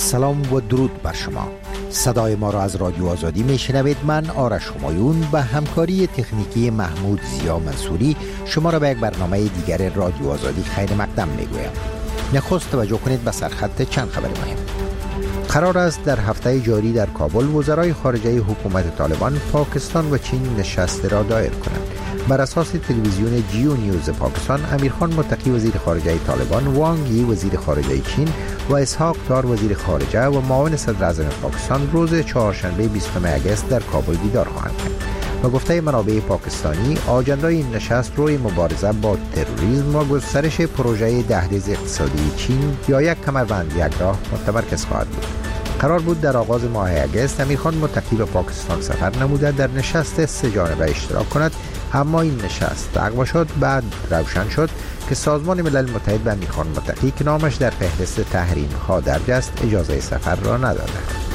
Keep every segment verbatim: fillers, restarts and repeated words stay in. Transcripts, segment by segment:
سلام و درود بر شما. صدای ما را از رادیو آزادی میشنوید. من آرش همایون به همکاری تکنیکی محمود زیا منصوری شما را به یک برنامه دیگر رادیو آزادی خیر مقدم میگویم. نخست توجه کنید به سرخط چند خبر مهم. قرار است در هفته جاری در کابل وزرای خارجه حکومت طالبان پاکستان و چین نشست را دایر کنند. بر اساس تلویزیون جیو نیوز پاکستان، امیرخان متقی وزیر خارجه طالبان، وانگ یی وزیر خارجه چین و اسحاق دار وزیر خارجه و معاون صدر اعظم پاکستان روز چهارشنبه بیستم اگست در کابل دیدار خواهند کرد. و گفته منابع پاکستانی، آجندای این نشست روی مبارزه با تروریسم و گسترش پروژه دهلیز اقتصادی چین یا یک کمربند یک راه متمرکز خواهد بود. قرار بود در آغاز ماه اگست امیرخان متقی به پاکستان سفر نموده در نشست سه جانبه اشتراک کند، اما این نشست لغو شد. بعد روشن شد که سازمان ملل متحد به امیرخان متقی که نامش در فهرست تحریم ها درج است اجازه سفر را نداده.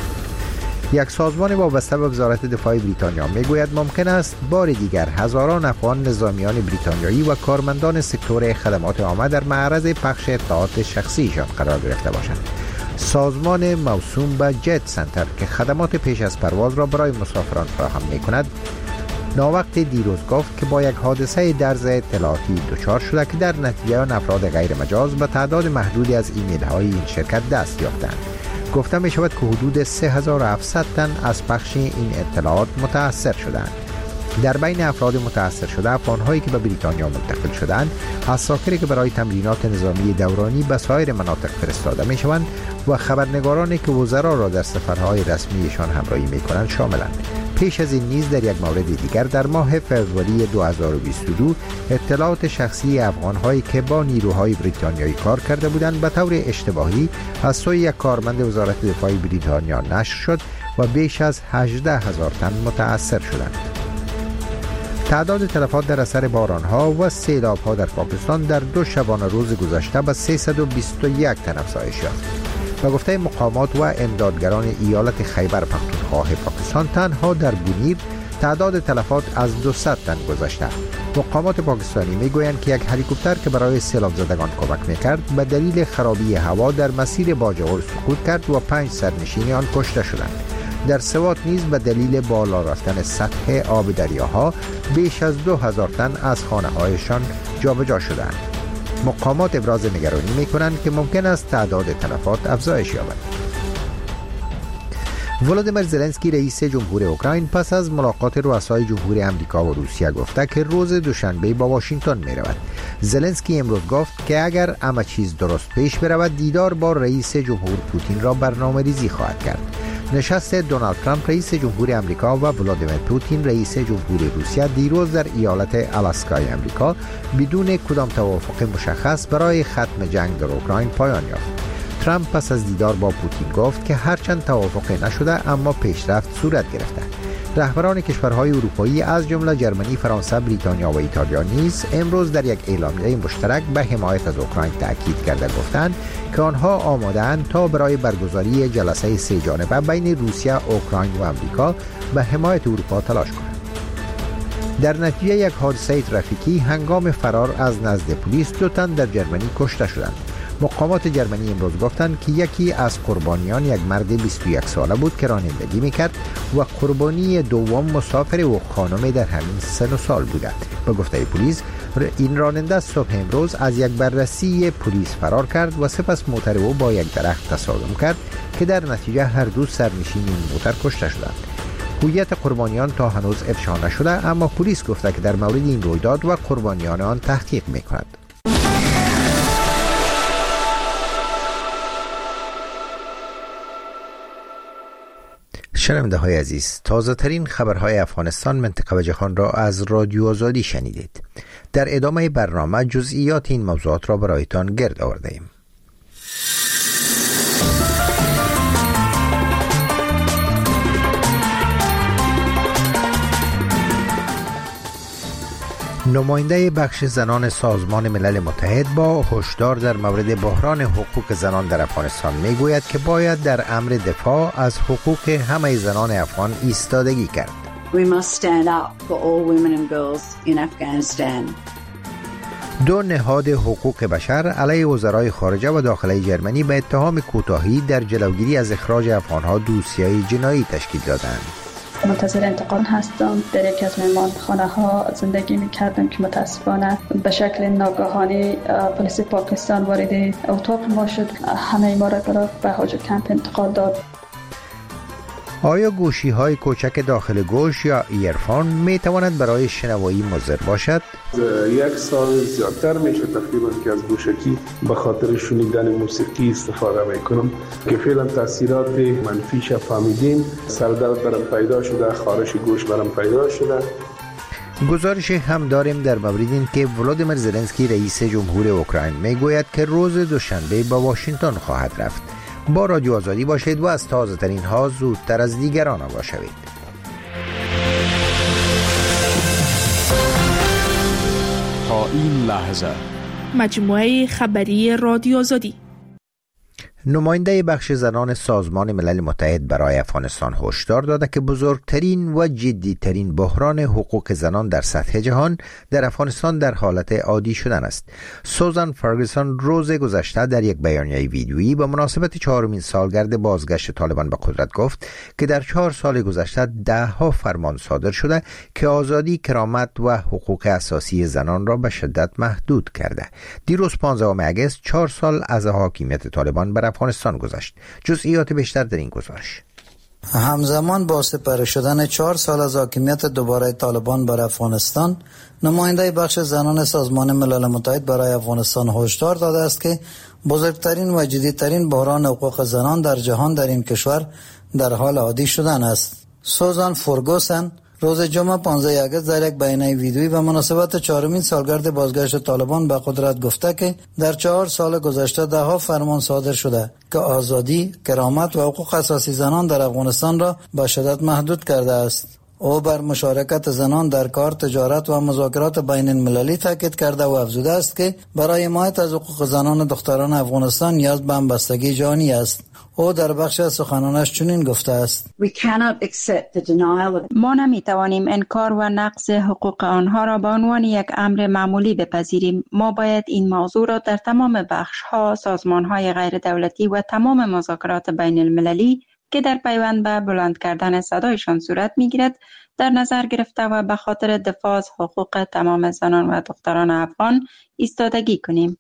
یک سازمان وابسته به وزارت دفاع بریتانیا میگوید ممکن است بار دیگر هزاران افغان نظامیان بریتانیایی و کارمندان سکتور خدمات عامه در معرض پخش اطلاعات شخصیشان قرار گرفته باشند. سازمان موسوم به جت سنتر که خدمات پیش از پرواز را برای مسافران فراهم می‌کند، ناوقت دیروز گفت که با یک حادثه درز اطلاعاتی دچار شده که در نتیجه آن افراد غیر مجاز به تعداد محدودی از ایمیل های این شرکت دست یافتند. گفته می شود که حدود سه هزار و هفتصد تن از پخش این اطلاعات متاثر شدند. در بین افراد متاثر شده افغان‌هایی که به بریتانیا منتقل شدند، عساکری که برای تمرینات نظامی دورانی به سایر مناطق فرستاده می شوند و خبرنگارانی که وزرا را در سفرهای رسمیشان همراهی می کنند شاملند. پیش از این نیز در یک مورد دیگر در ماه فوریه دو هزار و بیست و دو اطلاعات شخصی افغان‌هایی که با نیروهای بریتانیایی کار کرده بودند به طور اشتباهی از سوی یک کارمند وزارت دفاع بریتانیا نشر شد و بیش از هجده هزار تن متاثر شدند. تعداد تلفات در اثر باران‌ها و سیلاب‌ها در پاکستان در دو شبانه روز گذشته به سیصد و بیست و یک تن افزایش یافت. و گفته مقامات و امدادگران ایالت خیبر پختونخوا پاکستان، تنها در بونیر تعداد تلفات از دویست تن گذشته. مقامات پاکستانی میگویند که یک هلیکوپتر که برای سیلاب زدگان کمک میکرد به دلیل خرابی هوا در مسیر باجوړ سقوط کرد و پنج سرنشین آن کشته شدند. در سوات نیز به دلیل بالا رفتن سطح آب دریاها بیش از دو هزار تن از خانه هایشان جابجا شدند. مقامات ابراز نگرانی می‌کنند که ممکن است تعداد تلفات افزایش یابد. ولادیمیر زلنسکی رئیس جمهور اوکراین پس از ملاقات رؤسای جمهور امریکا و روسیه گفته که روز دوشنبه با واشنگتن می‌رود. زلنسکی امروز گفت که اگر همه چیز درست پیش برود دیدار با رئیس جمهور پوتین را برنامه‌ریزی خواهد کرد. نشست دونالد ترامپ رئیس جمهور امریکا و ولادیمیر پوتین رئیس جمهور روسیه دیروز در ایالت آلاسکای امریکا بدون کدام توافق مشخص برای ختم جنگ در اوکراین پایان یافت. ترامپ پس از دیدار با پوتین گفت که هرچند توافق نشده اما پیشرفت صورت گرفته. رهبران کشورهای اروپایی از جمله جرمنی، فرانسه، بریتانیا و ایتالیا نیز امروز در یک اعلامیه مشترک به حمایت از اوکراین تاکید کرده گفتند که آنها آماده‌اند تا برای برگزاری جلسه سه جانبه بین روسیه، اوکراین و آمریکا به حمایت اروپا تلاش کنند. در نتیجه یک حادثه ترافیکی هنگام فرار از نزد پلیس دو تن در جرمنی کشته شدند. مقامات جرمنی امروز گفتند که یکی از قربانیان یک مرد بیست و یک ساله بود که رانندگی میکرد و قربانی دوم مسافر و خانم در همین سن و سال بوده. به گفته پلیس این راننده صبح امروز از یک بررسی پلیس فرار کرد و سپس موتر او با یک درخت تصادم کرد که در نتیجه هر دو سرنشین این موتر کشته شدند. هویت قربانیان تا هنوز افشا نشده، اما پلیس گفته که در مورد این رویداد و قربانیان آن تحقیق میکند. شنونده های عزیز، تازه ترین خبرهای افغانستان، منطقه و جهان را از رادیو آزادی شنیدید. در ادامه برنامه جزئیات این موضوعات را برایتان گرد آورده ایم. نماینده بخش زنان سازمان ملل متحد با هشدار در مورد بحران حقوق زنان در افغانستان میگوید که باید در امر دفاع از حقوق همه زنان افغان ایستادگی کرد. We must stand up for all women and girls in Afghanistan. دو نهاد حقوق بشر علیه وزرای خارجه و داخلی جرمنی به اتهام کوتاهی در جلوگیری از اخراج افغانها دوسیه جنایی تشکیل دادند. منتظر انتقال هستم. در یکی از مهمانخانه ها زندگی میکردم که متاسفانه به شکل ناگهانی پلیس پاکستان وارد اتاق ما شد. همه ما را گرفت به حاج کمپ انتقال داد. آیا گوشی های کوچک داخل گوش یا ایرفون می تواند برای شنوایی مضر باشد؟ یک سال زیادتر میشه تقریبا که از گوشکی به خاطر شنیدن موسیقی استفاده میکنم که فعلا تاثیرات منفیش فهمیدیم. سردرد برام پیدا شده، خارش گوش برام پیدا شده. گزارش هم داریم در مورد این که ولادیمیر زلنسکی رئیس جمهور اوکراین میگوید که روز دوشنبه به واشنگتن خواهد رفت. با رادیو آزادی باشید و از تازه ترین ها زودتر از دیگران آگاه شوید. تا این لحظه مجموعه خبری رادیو آزادی. نماینده بخش زنان سازمان ملل متحد برای افغانستان هشدار داده که بزرگترین و جدیترین بحران حقوق زنان در سطح جهان در افغانستان در حالت عادی شدن است. سوزان فرگوسن روز گذشته در یک بیانیه ویدیویی به مناسبت چهارمین سالگرد بازگشت طالبان به قدرت گفت که در چهار سال گذشته ده ها فرمان صادر شده که آزادی، کرامت و حقوق اساسی زنان را به شدت محدود کرده. دیروز پانزدهم اگست چهار سال از حاکمیت طالبان بر افغانستان گذشت. جزئیات بیشتر در این گزارش. همزمان با سپری شدن چهار سال از حاکمیت دوباره طالبان بر افغانستان، نماینده بخش زنان سازمان ملل متحد برای افغانستان هشدار داده است که بزرگترین و جدیدترین بحران حقوق زنان در جهان در این کشور در حال عادی شدن است. سوزان فرگوسن روز جمعه پانزدهم اگست در یک بیانیه ویدیویی به مناسبت چهارمین سالگرد بازگشت طالبان به قدرت گفته که در چهار سال گذشته ده ها فرمان صادر شده که آزادی، کرامت و حقوق اساسی زنان در افغانستان را به شدت محدود کرده است. او بر مشارکت زنان در کار، تجارت و مذاکرات بین المللی تاکید کرده و افزوده است که برای حمایت از حقوق زنان و دختران افغانستان نیاز به همبستگی جهانی است. او در بخش از سخنانش چنین گفته است: ما نمیتوانیم انکار و نقض حقوق آنها را به عنوان یک امر معمولی بپذیریم. ما باید این موضوع را در تمام بخش‌ها، سازمان‌های غیر دولتی و تمام مذاکرات بین المللی که در پیوند به بلند کردن صدایشان صورت می‌گیرد در نظر گرفته و به خاطر دفاع از حقوق تمام زنان و دختران افغان ایستادگی کنیم.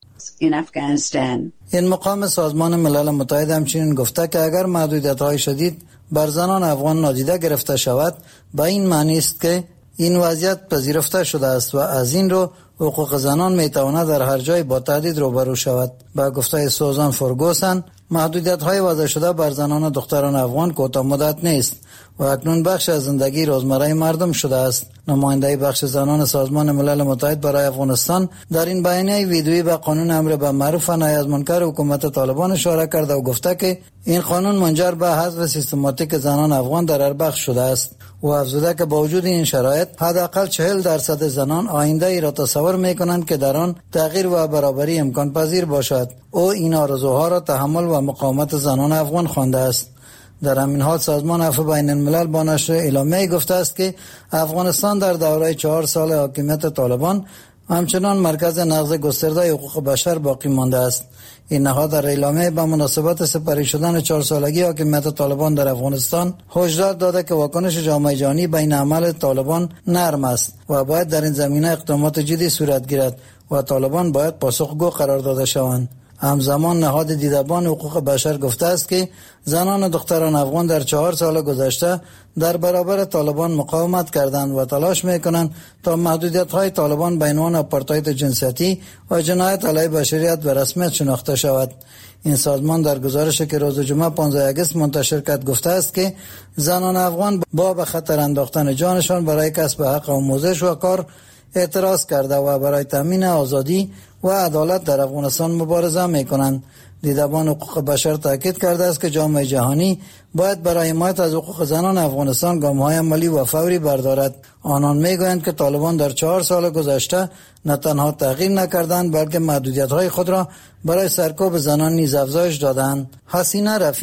این مقام سازمان ملل متحد همچنین گفته که اگر محدودیت‌های شدید بر زنان افغان نادیده گرفته شود، به این معنی است که این وضعیت پذیرفته شده است و از این رو حقوق زنان میتواند در هر جای با تهدید روبرو شود. با گفته سوزان فرگوسن، محدودیت‌های وضع شده بر زنان و دختران افغان کوتاه مدت نیست و اکنون بخش از زندگی روزمره مردم شده است. نماینده بخش زنان سازمان ملل متحد برای افغانستان در این بیانیه ویدیویی به قانون امر به معروف و نهی از منکر حکومت طالبان اشاره کرده و گفته که این قانون منجر به حذف سیستماتیک زنان افغان در هر بخش شده است و افزوده که با وجود این شرایط حداقل چهل درصد زنان آینده ای را تصور می‌کنند که در آن تغییر و برابری امکان پذیر باشد. او این آرزوها را تحمل و مقاومت زنان افغان خوانده است. در همین حال سازمان عفو بین الملل با نشر اعلامیه گفته است که افغانستان در دوره چهار سال حاکمیت طالبان همچنان مرکز نقض گسترده حقوق بشر باقی مانده است. این نهاد در اعلامیه به مناسبت سپری شدن چهار سالگی حاکمیت طالبان در افغانستان هشدار داده که واکنش جامعه جهانی بین عمل طالبان نرم است و باید در این زمینه اقدامات جدی صورت گیرد و طالبان باید پاسخگو قرار داده شوند. همزمان نهاد دیدبان حقوق بشر گفته است که زنان و دختران افغان در چهار سال گذشته در برابر طالبان مقاومت کردند و تلاش میکنند تا محدودیت‌های طالبان به عنوان آپارتاید جنسیتی و جنایت علیه بشریت به رسمیت شناخته شود. این سازمان در گزارشی که روز جمعه پانزدهم اگست منتشر کرد گفته است که زنان افغان با به خطر انداختن جانشان برای کسب حق آموزش و کار اعتراض کرده و برای تامین آزادی و عدالت در افغانستان مبارزه میکنند. دیدبان حقوق بشر تاکید کرده است که جامعه جهانی باید برای حمایت از حقوق زنان افغانستان گام‌های عملی و فوری بردارد. آنان میگویند که طالبان در چهار سال گذشته نه تنها تغییر نکردند بلکه محدودیت‌های خود را برای سرکوب زنان نیز افزایش دادند. حسینه رفیع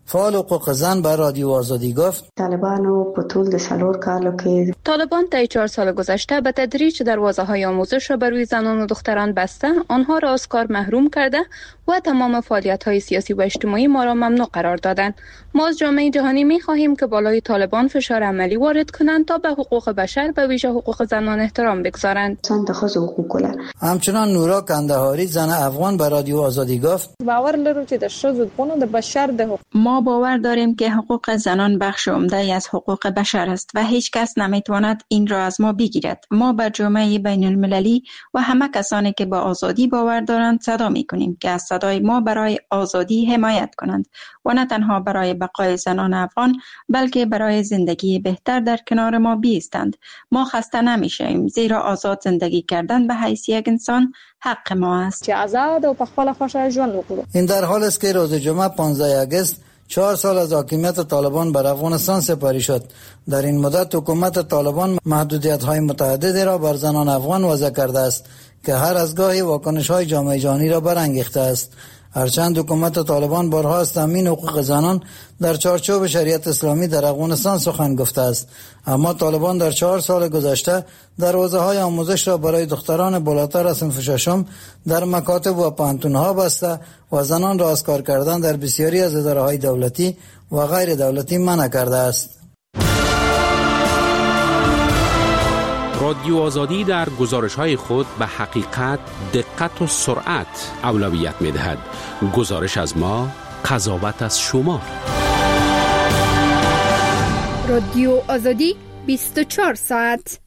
فعال حقوق زن به رادیو آزادی گفت طالبانو په ټول د څلور کالو کې طالبان طی چهار سال گذشته به تدریج دروازه‌های آموزش را بر روی زنان و دختران بسته، آنها را از کار محروم کرده و تمام فعالیت‌های سیاسی و اجتماعی ما را ممنوع قرار دادند. ما از جامعه جهانی می‌خواهیم که بالای طالبان فشار عملی وارد کنند تا به حقوق بشر و ویژه حقوق زنان احترام بگذارند. همچنان نورا کندهاری زن افغان به رادیو آزادی گفت باور لرو چې د ښځو حقوق د بشر د حقوق ما باور داریم که حقوق زنان بخش عمده از حقوق بشر است و هیچ کس نمیتواند این را از ما بگیرد. ما به جامعه بین المللی و همه کسانی که به آزادی باور دارند صدا میکنیم که از صدای ما برای آزادی حمایت کنند و نه تنها برای بقای زنان افغان بلکه برای زندگی بهتر در کنار ما بیستند. ما خسته نمیشیم زیرا آزاد زندگی کردن به حیث یک انسان حق ما است. چې آزاد او په خپل خوښه ژوند وکړو. این در حال است که روز جمعه پانزده اگست چهار سال از حاکمیت طالبان بر افغانستان سپری شد. در این مدت حکومت طالبان محدودیت‌های متعددی را بر زنان افغان وضع کرده است که هر از گاهی واکنش‌های جامعه جهانی را برانگیخته است. هرچند حکومت طالبان بارها از تامین حقوق زنان در چارچوب شریعت اسلامی در افغانستان سخن گفته است، اما طالبان در چهار سال گذشته دروازه‌های آموزش را برای دختران بالاتر از صنف ششم در مکاتب و پانتون‌ها بسته و زنان را از کار کردن در بسیاری از اداره‌های دولتی و غیر دولتی منع کرده است. رادیو آزادی در گزارش‌های خود به حقیقت، دقت و سرعت اولویت می‌دهد. گزارش از ما، قضاوت از شما. رادیو آزادی بیست و چهار ساعت.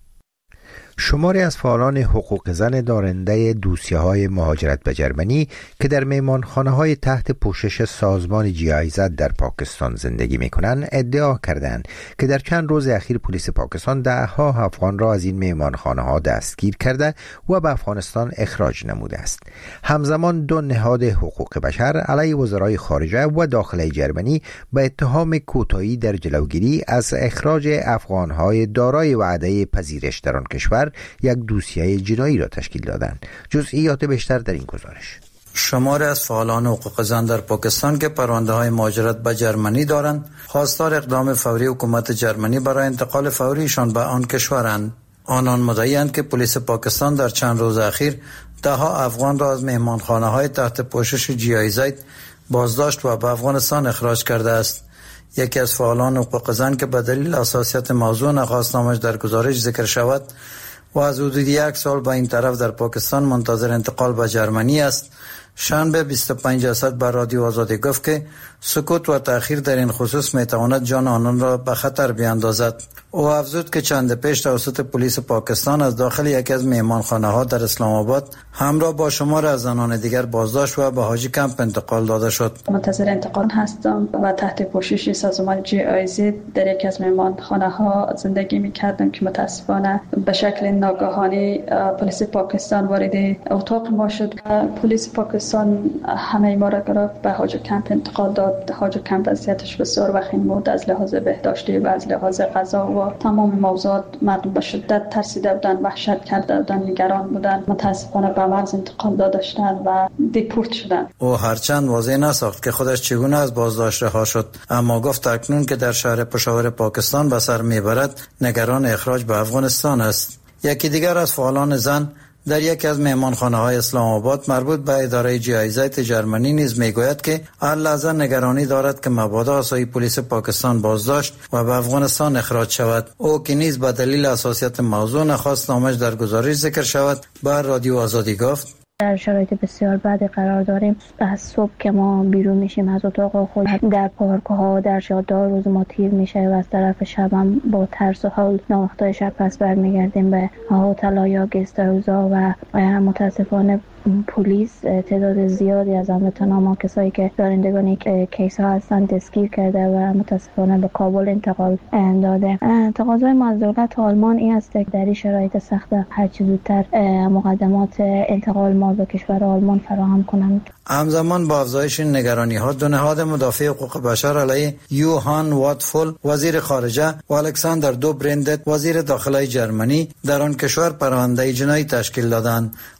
شماری از فعالان حقوق زن دارنده دوسیه‌های مهاجرت به جرمنی که در مهمانخانه‌های تحت پوشش سازمان جی آی زد در پاکستان زندگی می‌کنند ادعا کردند که در چند روز اخیر پلیس پاکستان ده‌ها افغان را از این مهمانخانه‌ها دستگیر کرده و به افغانستان اخراج نموده است. همزمان دو نهاد حقوق بشر علیه وزرای خارجه و داخله جرمنی به اتهام کوتاهی در جلوگیری از اخراج افغان‌های دارای وعده پذیرش در آن کشور یک دوسیه جنایی را تشکیل دادند. جزئیات بیشتر در این گزارش. شماری از فعالان حقوق زن در پاکستان که پرونده های مهاجرت به جرمنی دارند خواستار اقدام فوری حکومت جرمنی برای انتقال فوریشان به آن کشورند. آنان مدعی‌اند که پلیس پاکستان در چند روز اخیر ده ها افغان را از مهمانخانه های تحت پوشش جی آی زد بازداشت و به افغانستان اخراج کرده است. یکی از فعالان حقوق زن که به دلیل حساسیت موضوع نخواست نامش در گزارش ذکر شود و از حدود یک سال به این طرف در پاکستان منتظر انتقال به جرمنی است، شنبه بیست و پنج اسد بر رادیو آزادی گفت که سکوت و تأخیر در این خصوص میتواند جان آنان را به خطر بیاندازد. او افزود که چند پیش توسط پلیس پاکستان از داخل یکی از مهمانخانه ها در اسلام آباد همراه با شمار از زنان دیگر بازداشت و به حاجی کمپ انتقال داده شد. منتظر انتقال هستم و تحت پوشش سازمان جی آی زد در یکی از مهمانخانه ها زندگی می‌کردم که متاسفانه به شکل ناگهانی پلیس پاکستان وارد اتاق ما شد. پلیس پاکستان همه ما را گرفت به حاجی کمپ انتقال داد. حاجی کمپ وضعیتش بسیار وخیم بود از لحاظ بهداشتی و از لحاظ غذا و تمام موضوعات. مردم به شدت ترسیده بودن، وحشت کرده بودن، نگران بودن. متاسفانه به مرز انتقال داده شدن و دیپورت شدن. او هرچند واضح نساخت که خودش چگونه از بازداشت رها شد، اما گفت اکنون که در شهر پشاور پاکستان به سر میبرد نگران اخراج به افغانستان است. یکی دیگر از فعالان زن در یکی از مهمانخانه‌های اسلام آباد مربوط به اداره جی آی زد جرمنی نیز میگوید که هر لحظه نگرانی دارد که مبادا آسایی پلیس پاکستان بازداشت و به افغانستان اخراج شود. او که نیز به دلیل حساسیت موضوع نخواست نامش در گزارش ذکر شود بر رادیو آزادی گفت در شرایط بسیار بدی قرار داریم. از صبح که ما بیرون میشیم از اتاق خود در پارک ها در جاده روز ما تیر میشه و از طرف شب هم با ترس و حال ناوقتای شب پس برمیگردیم به هتل یا گست هاوزا و متاسفانه پلیس تعداد زیادی از هموطنان کسایی که دارندگان کیس ها هستن دستگیر کرده و متاسفانه به کابل انتقال داده. تقاضای ما از دولت آلمان این است که در این شرایط سخت هر چه زودتر مقدمات انتقال ما به کشور آلمان فراهم کنند. همزمان با افزایش این نگرانی ها دو نهاد مدافع حقوق بشر علیه یوهان واتفول وزیر خارجه و الکساندر دوبریندت وزیر داخلی جرمنی در آن کشور پرونده جنایی تشکیل دادند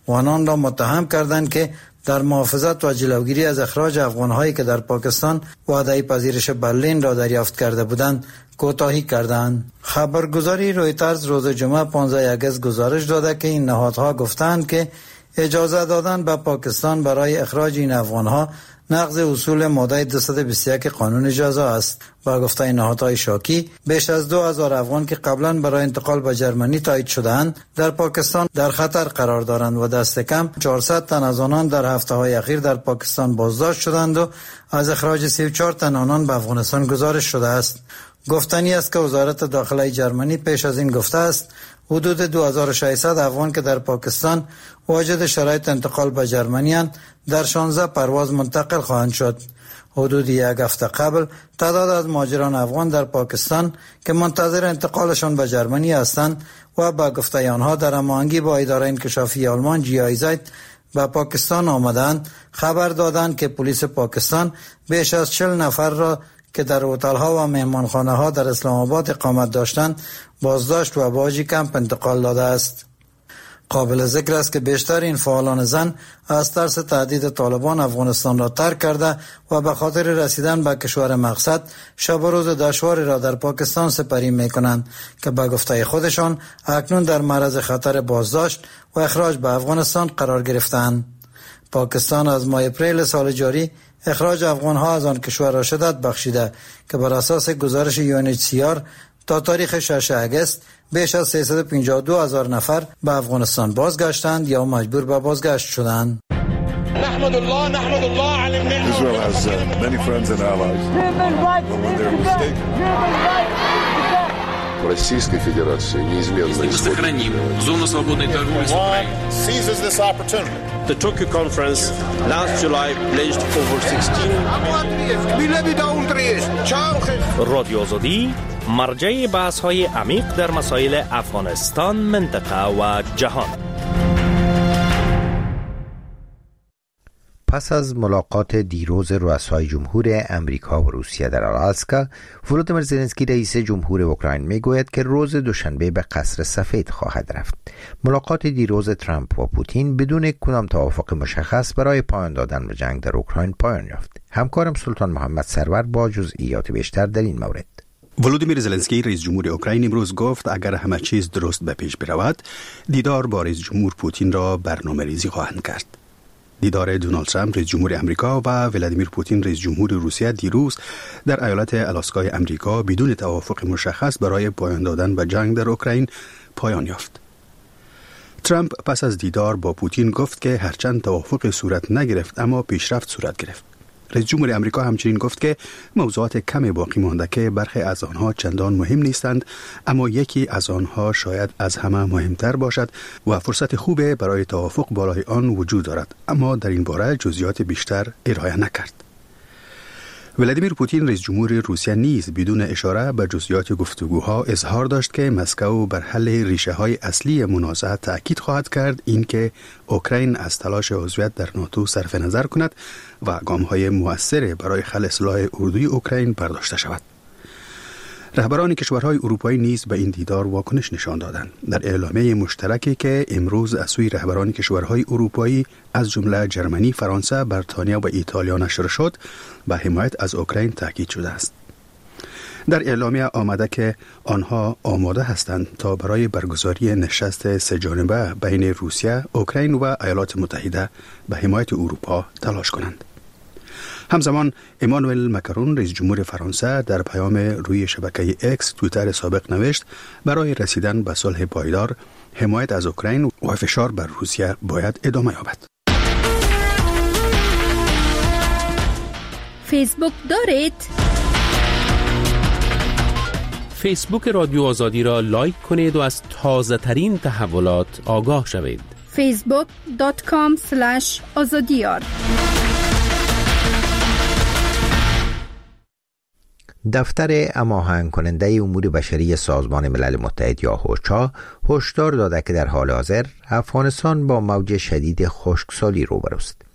و آنان را متهم کردند که در محافظت و جلوگیری از اخراج افغان‌هایی که در پاکستان وعده پذیرش برلین را دریافت کرده بودند کوتاهی کردند. خبرگزاری رویترز روز جمعه پانزده آگوست گزارش داده که این نهادها گفتند که اجازه دادن به پاکستان برای اخراج این افغان‌ها نقض اصول ماده دویست و بیست و یک قانون جزا است. با گفته نهادهای شاکی بیش از دو هزار افغان که قبلا برای انتقال به جرمنی تایید شده‌اند در پاکستان در خطر قرار دارند و دست کم چهارصد تن از آنان در هفته‌های اخیر در پاکستان بازداشت شدند و از اخراج سی و چهار تن آنان به افغانستان گزارش شده است. گفتنی است که وزارت داخلی جرمنی پیش از این گفته است حدود دو هزار و ششصد افغان که در پاکستان واجد شرایط انتقال به جرمنی اند در شانزده پرواز منتقل خواهند شد. حدود یک هفته قبل تعداد از مهاجران افغان در پاکستان که منتظر انتقالشان به جرمنی هستند و با گفته آنها در هماهنگی با اداره انکشافی آلمان جی آی زد به پاکستان آمدند خبر دادند که پلیس پاکستان بیش از چهل نفر را که در هتل‌ها و مهمانخانه‌ها در اسلام آباد اقامت داشتند بازداشت و به حاجی کمپ انتقال داده است. قابل ذکر است که بیشتر این فعالان زن از ترس تهدید طالبان افغانستان را ترک کرده و به خاطر رسیدن به کشور مقصد شب و روز دشواری را در پاکستان سپری می‌کنند که به گفته خودشان اکنون در معرض خطر بازداشت و اخراج به افغانستان قرار گرفتند. پاکستان از ماه اپریل سال جاری اخراج افغان‌ها از آن کشور را شدت بخشیده که بر اساس گزارش یو ان اچ سی آر تا تاریخ ششم آگوست بیش از سیصد و پنجاه و دو هزار نفر به افغانستان بازگشتند یا مجبور به بازگشت شدند. نحمد الله نحمد الله على النعمة. Israel has uh, many friends and allies. But when they're mistaken. Российской Федерации неизменно мы сохраним зону свободной торговли с Украиной. Seizes this opportunity. The Tokyo conference last July pledged over sixteen. رادیو آزادی مرجع بحث‌های عمیق در مسائل افغانستان، منطقه و جهان. پس از ملاقات دیروز رؤسای جمهور امریکا و روسیه در آلاسکا، ولودیمیر زلنسکی رئیس جمهور اوکراین میگوید که روز دوشنبه به قصر سفید خواهد رفت. ملاقات دیروز ترامپ و پوتین بدون کدام توافق مشخص برای پایان دادن به جنگ در اوکراین پایان یافت. همکارم سلطان محمد سرور با جزئیات بیشتر در این مورد. ولودیمیر زلنسکی رئیس جمهور اوکراین امروز گفت اگر همه چیز درست به پیش برود دیدار با رئیس جمهور پوتین را برنامه‌ریزی خواهند کرد. دیدار دونالد ترامپ رئیس جمهور امریکا و ولادیمیر پوتین رئیس جمهور روسیه دیروز در ایالت آلاسکای امریکا بدون توافق مشخص برای پایان دادن به جنگ در اوکراین پایان یافت. ترامپ پس از دیدار با پوتین گفت که هرچند توافق صورت نگرفت اما پیشرفت صورت گرفت. رئیس جمهور امریکا همچنین گفت که موضوعات کمی باقی مانده که برخی از آنها چندان مهم نیستند اما یکی از آنها شاید از همه مهمتر باشد و فرصت خوبه برای توافق بالای آن وجود دارد، اما در این باره جزئیات بیشتر ارائه نکرد. ولادیمیر پوتین رئیس جمهور روسیه نیز بدون اشاره به جزئیات گفتگوها اظهار داشت که مسکو بر حل ریشه‌های اصلی منازعه تأکید خواهد کرد، اینکه اوکراین از تلاش عضویت در ناتو صرف نظر کند و گام‌های مؤثر برای خلع سلاح اردوی اوکراین برداشته شود. رهبران کشورهای اروپایی نیز به این دیدار واکنش نشان دادند. در اعلامیه مشترکی که امروز از سوی رهبران کشورهای اروپایی از جمله جرمنی، فرانسه، بریتانیا و ایتالیا نشر شد، به حمایت از اوکراین تاکید شده است. در اعلامیه آمده که آنها آماده هستند تا برای برگزاری نشست سه‌جانبه بین روسیه، اوکراین و ایالات متحده به حمایت اروپا تلاش کنند. همزمان امانوئل مکرون رئیس جمهور فرانسه در پیام روی شبکه اکس توییتر سابق نوشت برای رسیدن به صلح پایدار حمایت از اوکراین و فشار بر روسیه باید ادامه یابد. فیسبوک دارید؟ فیسبوک رادیو آزادی را لایک کنید و از تازه ترین تحولات آگاه شوید. فیسبوک دات کام اسلش آزادیار. دفتر هماهنگ کننده امور بشری سازمان ملل متحد یا اوچا هشدار داده که در حال حاضر افغانستان با موج شدید خشکسالی روبروست.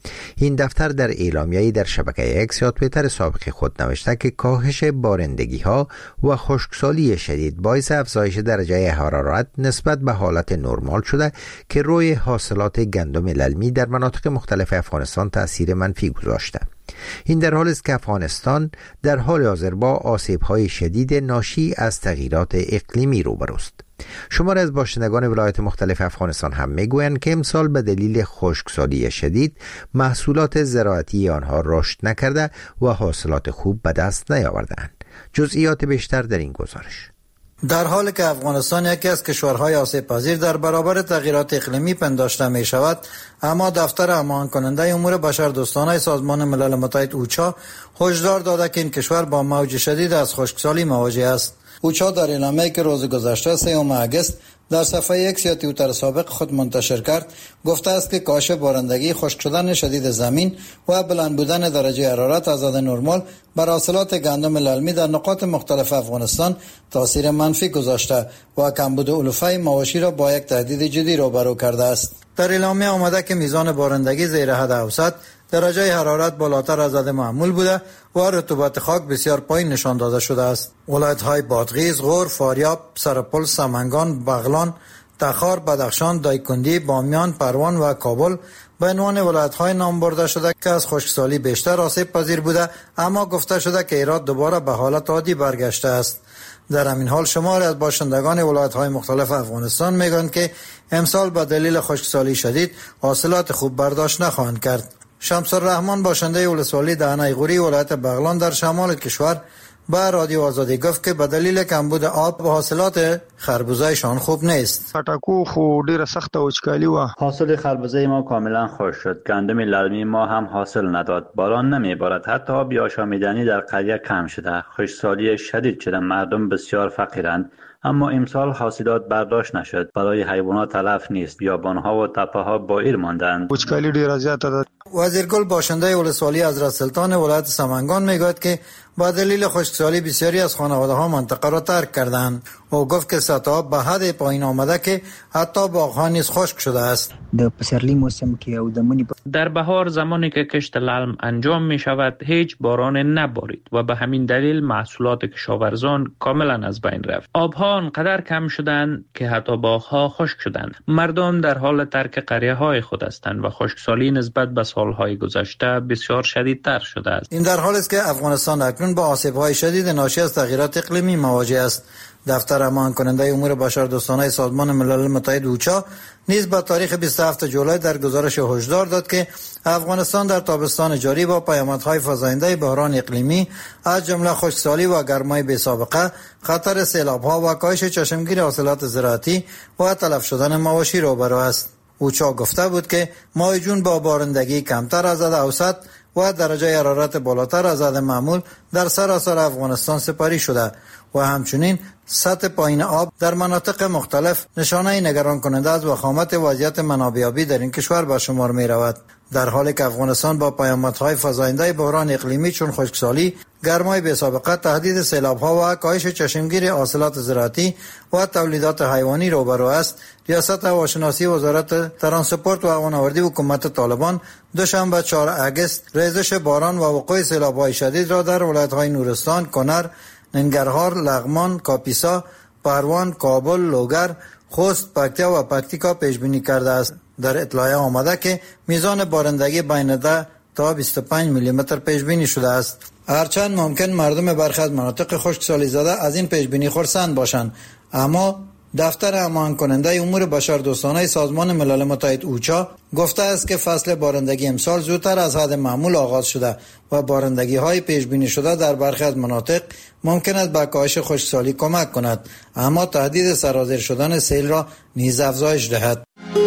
این دفتر در اعلامیه‌ای در شبکه اکس یا توییتر سابق خود نوشته که کاهش بارندگی ها و خشکسالی شدید باعث افزایش درجه حرارت نسبت به حالت نرمال شده که روی حاصلات گندم للمی در مناطق مختلف افغانستان تأثیر منفی گذاشته. این در حالی است که افغانستان در حال حاضر با آسیب‌های شدید ناشی از تغییرات اقلیمی روبروست. شماری از باشندگان ولایات مختلف افغانستان هم میگویند که امسال به دلیل خشکسالی شدید محصولات زراعتی آنها رشد نکرده و حاصلات خوب به دست نیاوردند. جزئیات بیشتر در این گزارش. در حالی که افغانستان یکی از کشورهای آسیب پذیر در برابر تغییرات اقلیمی پنداشته می شود، اما دفتر امان کننده امور بشردوستانه سازمان ملل متحد اوچا هشدار داده که این کشور با موج شدید از خشکسالی مواجه است. اوچا در اعلامیه‌ای که روز گذشته سوم آگوست در صفحه اکس یا توییتر سابق خود منتشر کرد گفته است که کاهش بارندگی، خشک شدن شدید زمین و بلند بودن درجه حرارت از حد نرمال بر حاصلات گندم للمی در نقاط مختلف افغانستان تاثیر منفی گذاشته و کمبود علوفه مواشی را با یک تهدید جدی روبرو کرده است. در اعلامیه آمده که میزان بارندگی زیر حد اوسط، درجه حرارت بالاتر از حد معمول بوده و رطوبت خاک بسیار پایین نشان داده شده است. ولایت‌های بادغیس، غور، فاریاب، سرپل، سمنگان، بغلان، تخار، بدخشان، دایکندی، بامیان، پروان و کابل به عنوان ولایت‌های نام برده شده که از خشکسالی بیشتر آسیب پذیر بوده، اما گفته شده که هرات دوباره به حالت عادی برگشته است. در همین حال شماری از باشندگان ولایت‌های مختلف افغانستان میگویند که امسال به دلیل خشکسالی شدید حاصلات خوب برداشت نخواهند کرد. شمس الرحمن باشنده ولسوالی دهنه غوری ولایت بغلان در شمال کشور با رادیو آزادی گفت که به دلیل کمبود آب و حاصلات خربوزه‌شان خوب نیست. خټکو خو ډیره سخته وچکالي و. حاصل خربوزه ما کاملا خشک شد. گندم للمی ما هم حاصل نداد. باران نمیبارد. حتی آب آشامیدنی در قریه کم شده. خشکسالی شدید شده. مردم بسیار فقیرند. اما امسال حاصلات برداشت نشد. برای حیوانات تلف نیست. بیابان‌ها و تپه‌ها بائر ماندند. وچکالي ډیره زیاته ده. وزیرگل باشنده ولسوالی حضرت سلطان ولایت سمنگان میگوید که با دلیل خشکسالی بسیاری از خانواده‌ها منطقه را ترک کردند. او گفت که سطح آب به حد پایین آمده که حتی باغ‌ها نیز خشک شده است. در پسرلی موسم که او دمونی در بهار زمانی که کشت للم انجام می شود هیچ باران نبارید و به همین دلیل محصولات کشاورزان کاملا از بین رفت. آبها انقدر کم شدند که حتی باغ‌ها خشک شدند. مردم در حال ترک قریه‌های خود هستند و خشکسالی نسبت به سالهای گذشته بسیار شدیدتر شده است. این در حالی است که افغانستان اکنون با آسیب‌های شدید ناشی از تغییرات اقلیمی مواجه است. دفتر امان کننده امور بشردوستانه سازمان ملل متحد اوچا نیز با تاریخ بیست و هفتم جولای در گزارش هشدار داد که افغانستان در تابستان جاری با پیامدهای فزاینده بحران اقلیمی از جمله خشکسالی و گرمای بی‌سابقه، خطر سیلاب‌ها و کاهش چشمگیر حاصلات زراعتی و تلف شدن مواشی روبرو است. اوچا گفته بود که ماه جون با بارندگی کمتر از حد اوسط و درجه حرارت بالاتر از حد معمول در سراسر افغانستان سپری شده و همچنین سطح پایین آب در مناطق مختلف نشانه نگران کننده از وخامت وضعیت منابع آبی در این کشور به شمار می رود. در حالی که افغانستان با پیامدهای فزاینده بحران اقلیمی چون خشکسالی، گرمای بی‌سابقه، تهدید سیلاب‌ها و کاهش چشمگیر حاصلات زراعتی و تولیدات حیوانی روبرو است، ریاست هواشناسی وزارت ترانسپورت و هوانوردی حکومت طالبان دوشنبه چهارم آگوست ریزش باران و وقوع سیلاب‌های شدید را در ولایت‌های نورستان، کنر، ننگرهار، لغمان، کاپیسا، پروان، کابل، لوگر، خوست، پکتیا و پکتیکا پیش بینی کرده است. در اطلاع آمده که میزان بارندگی بین ده تا بیست و پنج میلی متر پیش بینی شده است. هرچند ممکن مردم برخی از مناطق خشکسالی زده از این پیش بینی خرسند باشند، اما دفتر امان کننده امور بشردوستانه سازمان ملل متحد اوچا گفته است که فصل بارندگی امسال زودتر از حد معمول آغاز شده و بارندگی های پیش بینی شده در برخی از مناطق ممکن است به کاهش خشکسالی کمک کند، اما تهدید سرازیر شدن سیل را نیز افزایش دهد.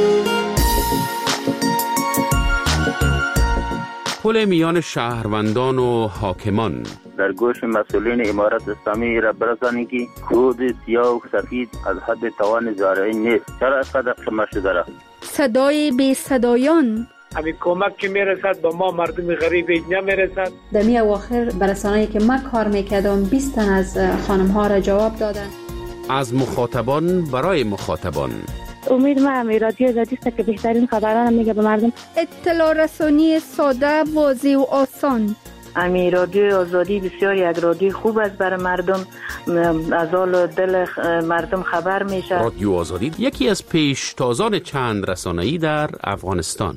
پل میان شهروندان و حاکمان در گوش مسئولین امارت اسلامی را برسانی که کود سیاه و سفید از حد توان زارعین نیست. چرا از قدر شما شده را؟ صدای بی صدایان همین کمک که میرسد به ما مردم غریب نمیرسد. در می اواخر برسانه‌ای که من کار میکردم بیست تن از خانم ها را جواب دادن. از مخاطبان برای مخاطبان امید ما هم رادیو آزادی است که بهترین خبران میگه به مردم. اطلاع رسانی ساده، واضح و آسان. امی رادیو آزادی بسیار یک رادیو خوب است برای مردم، از حال دل مردم خبر میشه. رادیو آزادی یکی از پیشتازان چند رسانه‌ای در افغانستان.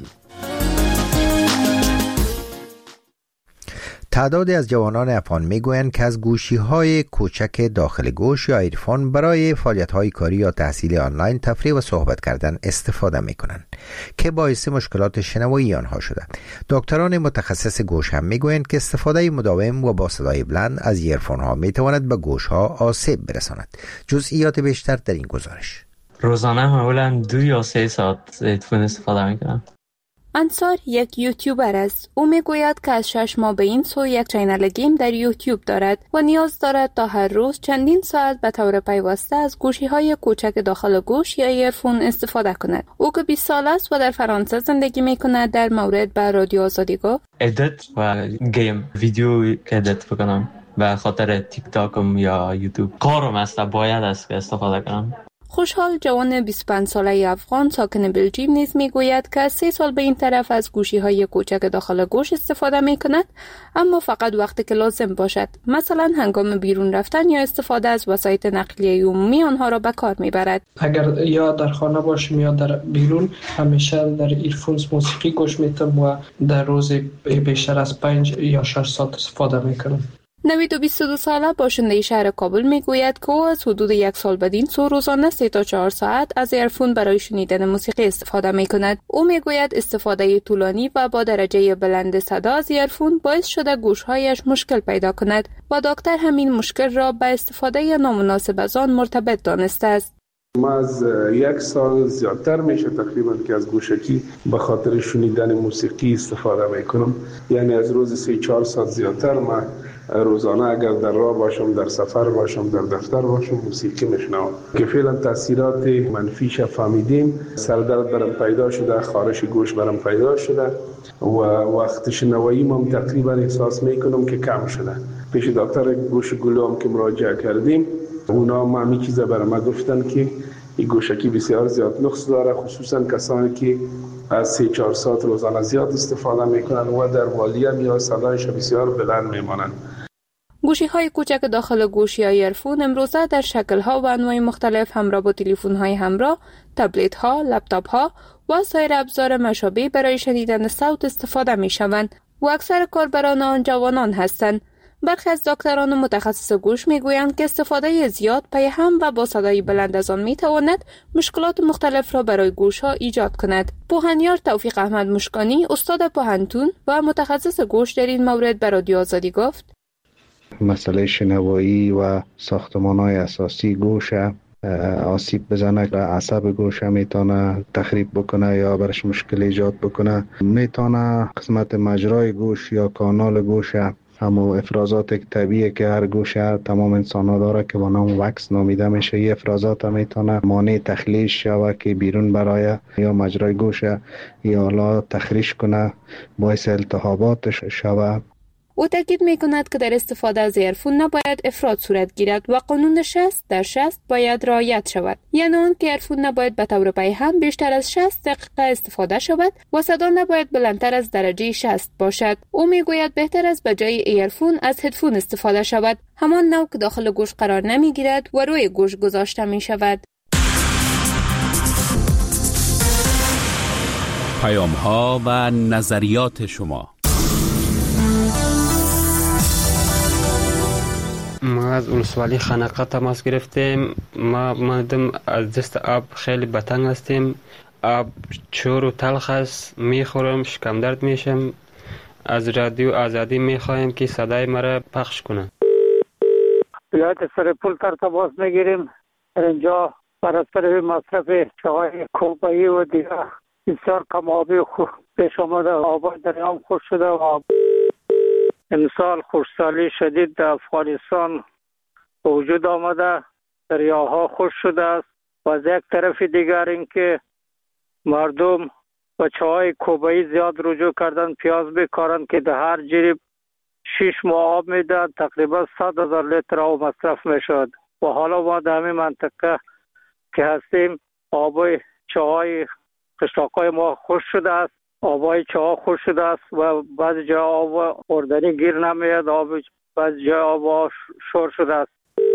تعدادی از جوانان افغان میگویند که از گوشی‌های کوچک داخل گوش یا ایرفون برای فعالیت‌های کاری یا تحصیل آنلاین، تفریح و صحبت کردن استفاده می‌کنند که باعث مشکلات شنوایی آنها شده. دکتران متخصص گوش هم میگویند که استفاده مداوم و با صدای بلند از ایرفون‌ها می‌تواند به گوش‌ها آسیب برساند. جزئیات بیشتر در این گزارش. روزانه معمولاً دو یا سه ساعت ایرفون استفاده می‌کنم. انصار یک یوتیوبر است. او میگوید که از شش ماه به این سو یک چینل گیم در یوتیوب دارد و نیاز دارد تا هر روز چندین ساعت به طور پیوسته از گوشی‌های کوچک داخل گوش یا ایرفون استفاده کند. او که بیست سال است و در فرانسه زندگی میکند در مورد به رادیو آزادی گفت: ادیت و گیم ویدیو که ادیت بکنم به خاطر تیک تاکم یا یوتیوب کارم است، باید است که استفاده کنم. خوشحال جوان بیست و پنج ساله افغان ساکن بلژیم نیز میگوید که از سه سال به این طرف از گوشی‌های کوچک داخل گوش استفاده میکند، اما فقط وقتی که لازم باشد، مثلا هنگام بیرون رفتن یا استفاده از وسایل نقلیه عمومی آنها را به کار میبرد. اگر یا در خانه باشم یا در بیرون، همیشه در ایرفونز موسیقی گوش میتم و در روز بیشتر از پنج یا شش ساعت استفاده میکنم. نوید و بیست و دو ساله باشنده شهر کابل میگوید که او از حدود یک سال بدین سو روزانه سه تا چهار ساعت از ایرفون برای شنیدن موسیقی استفاده میکند. او میگوید استفاده طولانی و با درجه بلند صدا از ایرفون باعث شده گوشهایش مشکل پیدا کند و دکتر همین مشکل را به استفاده نامناسب از آن مرتبط دانسته است. ما از یک سال زیادتر میشه تقریبا که از گوشکی به خاطر شنیدن موسیقی استفاده میکنم، یعنی از روز سه چهار ساعت زیادتر ما روزانه اگر در راه باشم، در سفر باشم، در دفتر باشم، موسیقی میشنوم که فعلا تاثیرات منفیش فهمیدیم. سردرد برام پیدا شده، خارش گوش برام پیدا شده و وقت شنوایی ما تقریبا احساس میکنم که کم شده. پیش دکتر گوش گلو هم که مراجعه کردیم، اونا هم همین چیزا برای ما گفتن که این گوشکی بسیار زیاد نقص داره، خصوصا کسانی که از سه چهار ساعت روزانه زیاد استفاده میکنن و در والیم یا صدایش بسیار بلند میمانند. گوشی‌های کوچک داخل گوش یا ایرفون امروزه در شکل‌ها و انواع مختلف همراه با تلفن‌های همراه، تبلت‌ها، لپتاپ‌ها و سایر ابزار مشابه برای شنیدن صوت استفاده می‌شوند و اکثر کاربران آن جوانان هستند. برخی از دکتران متخصص گوش میگویند که استفاده زیاد پی هم و با صدای بلند از آن میتواند مشکلات مختلف را برای گوش‌ها ایجاد کند. پوهنیار توفیق احمد مشکانی، استاد پوهنتون و متخصص گوش، در این مورد به رادیو آزادی گفت: مسئله شنوایی و ساختمان‌های اساسی گوش آسیب بزنه و عصب گوش میتونه تخریب بکنه یا برش مشکل ایجاد بکنه. میتونه قسمت مجرای گوش یا کانال گوش، همو افرازات طبیعی که هر گوشه تمام انسان ها داره که با نام وکس نامیده میشه، یه افرازات هم میتونه مانع تخلیش شوه که بیرون برای یا مجرای گوشه یا حالا تخریش کنه، باعث التهابات شوه. او تاکید میکند که در استفاده از ایرفون نباید افراط صورت گیرد و قانون شصت در شصت باید رعایت شود، یعنی آن که ایرفون نباید به طور پی هم بیشتر از شصت دقیقه استفاده شود و صدا نباید بلندتر از درجه شصت باشد. او میگوید بهتر است به جای ایرفون از هدفون استفاده شود، همان نوع که داخل گوش قرار نمیگیرد و روی گوش گذاشته می شود. پیام ها و نظریات شما. ما از ولسوالی خانقه تماس گرفتیم. ما مردم از دست آب خیلی بتنگ هستیم. آب چور و تلخ است، میخورم شکم درد میشم. از رادیو آزادی میخوایم که صدای مرا پخش کنه. بیایت سر پول تر تماس میگیریم. اینجا برای مصرف چای کوبایی و دیگه بسیار کم آبی خوب پیش آمده. آبای دریام خوش شده و امسال خشکسالی شدید در افغانستان وجود آمده، دریاها خشک شده است و از یک طرف دیگر اینکه مردم و چای کوبایی زیاد رجوع کردن، پیاز بکارن که در هر جریب شش ماه آب میدن، تقریبا صد هزار لیتر آب مصرف میشد و حالا ما در همین منطقه که هستیم آب چاهای قشلاق‌های ما خشک شده است، آبای چاه خشک شده است و بعضی جا آب خوردنی گیر نمیاد، آب بعضی جا آب شور شده است.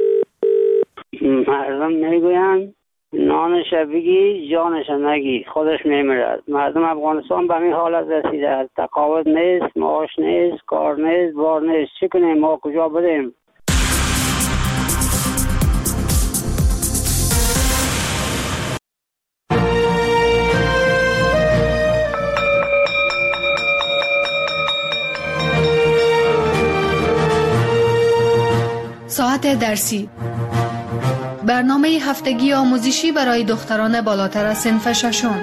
مردم میگویند نانش بگی جانش نگی، خودش میمیرد. مردم افغانستان به این حالت رسیده است، تقاعد نیست، معاش نیست، کار نیست، بار نیست. چی کنیم؟ ما کجا بریم؟ ساعت درسی، برنامه هفتگی آموزشی برای دختران بالاتر از صنف ششم.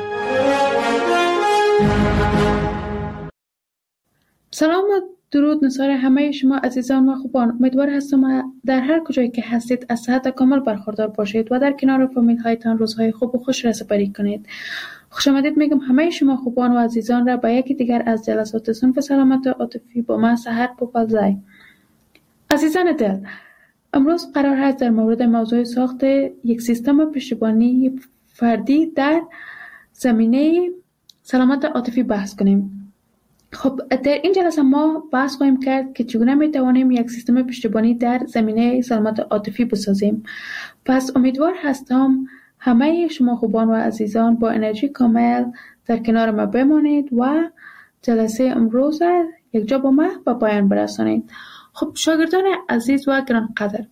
سلام و درود نثار همه شما عزیزان و خوبان. امیدوار هستم در هر کجایی که هستید از صحت کامل برخوردار باشید و در کنار فامیل هایتان روزهای خوب و خوش را سپری کنید. خوش آمدید میگم همه شما خوبان و عزیزان را به یکی دیگر از جلسات صنف سلامت عاطفی با من سحر پوپلزای. عزیزان دل، امروز قرار است در مورد موضوع ساخت یک سیستم پشتیبانی فردی در زمینه سلامت عاطفی بحث کنیم. خب در این جلسه ما بحث خواهیم کرد که چگونه می توانیم یک سیستم پشتیبانی در زمینه سلامت عاطفی بسازیم. پس امیدوار هستم همه شما خوبان و عزیزان با انرژی کامل در کنار ما بمانید و جلسه امروز یک جا با ما به پایان برسانید. خب شاگردان عزیز و گرانقدر،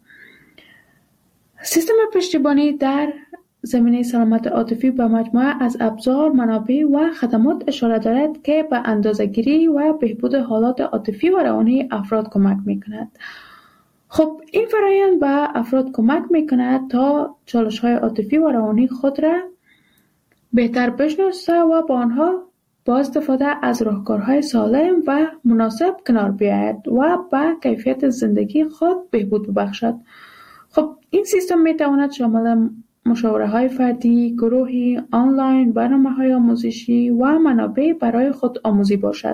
سیستم پشتیبانی در زمینه سلامت عاطفی به مجموعه از ابزار، منابع و خدمات اشاره دارد که به اندازه‌گیری و بهبود حالات عاطفی و روانی افراد کمک می‌کند. خب این فرآیند به افراد کمک می‌کند تا چالش‌های عاطفی و روانی خود را بهتر بشناسه و با آنها با استفاده از راهکارهای سالم و مناسب کنار بیاید و به کیفیت زندگی خود بهبود ببخشد. خب این سیستم میتواند شامل مشاوره فردی، گروهی، آنلاین، برنامه‌های آموزشی و منابع برای خود آموزی باشد.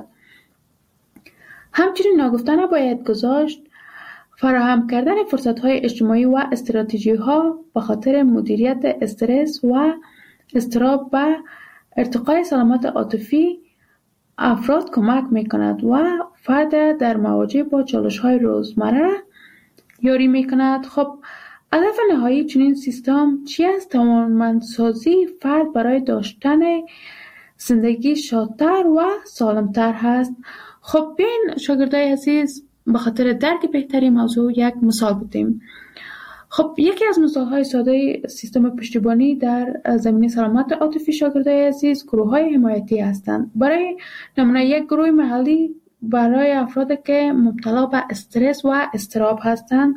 همچنین ناگفته نباید گذاشت فراهم کردن فرصت‌های اجتماعی و استراتژی‌ها به خاطر مدیریت استرس و اضطراب و ارتقای سلامت عاطفی افراد کمک می‌کند و فرد در مواجهه با چالش‌های روزمره یاری می‌کند. خب هدف نهایی چنین سیستم چی است؟ توانمندسازی فرد برای داشتن زندگی شادتر و سالمتر هست. خب بیاین شاگردای عزیز به خاطر درک بهتری موضوع یک مثال بودیم. خب یکی از مثال‌های ساده سیستم پشتیبانی در زمینه سلامت عاطفی شاگردای عزیز گروه‌های حمایتی هستند. برای نمونه یک گروه محلی برای افرادی که مبتلا به استرس و اضطراب هستند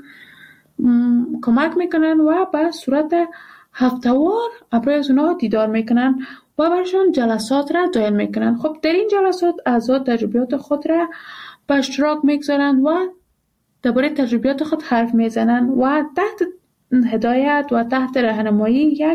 کمک میکنن و به صورت هفته‌وار برای از اونها دیدار میکنن و برشان جلسات را دایر میکنن. خب در این جلسات اعضا تجربیات خود را به اشتراک میگذارن و درباره تجربیات خود حرف میزنن و تحت هدایت و تحت راهنمایی یک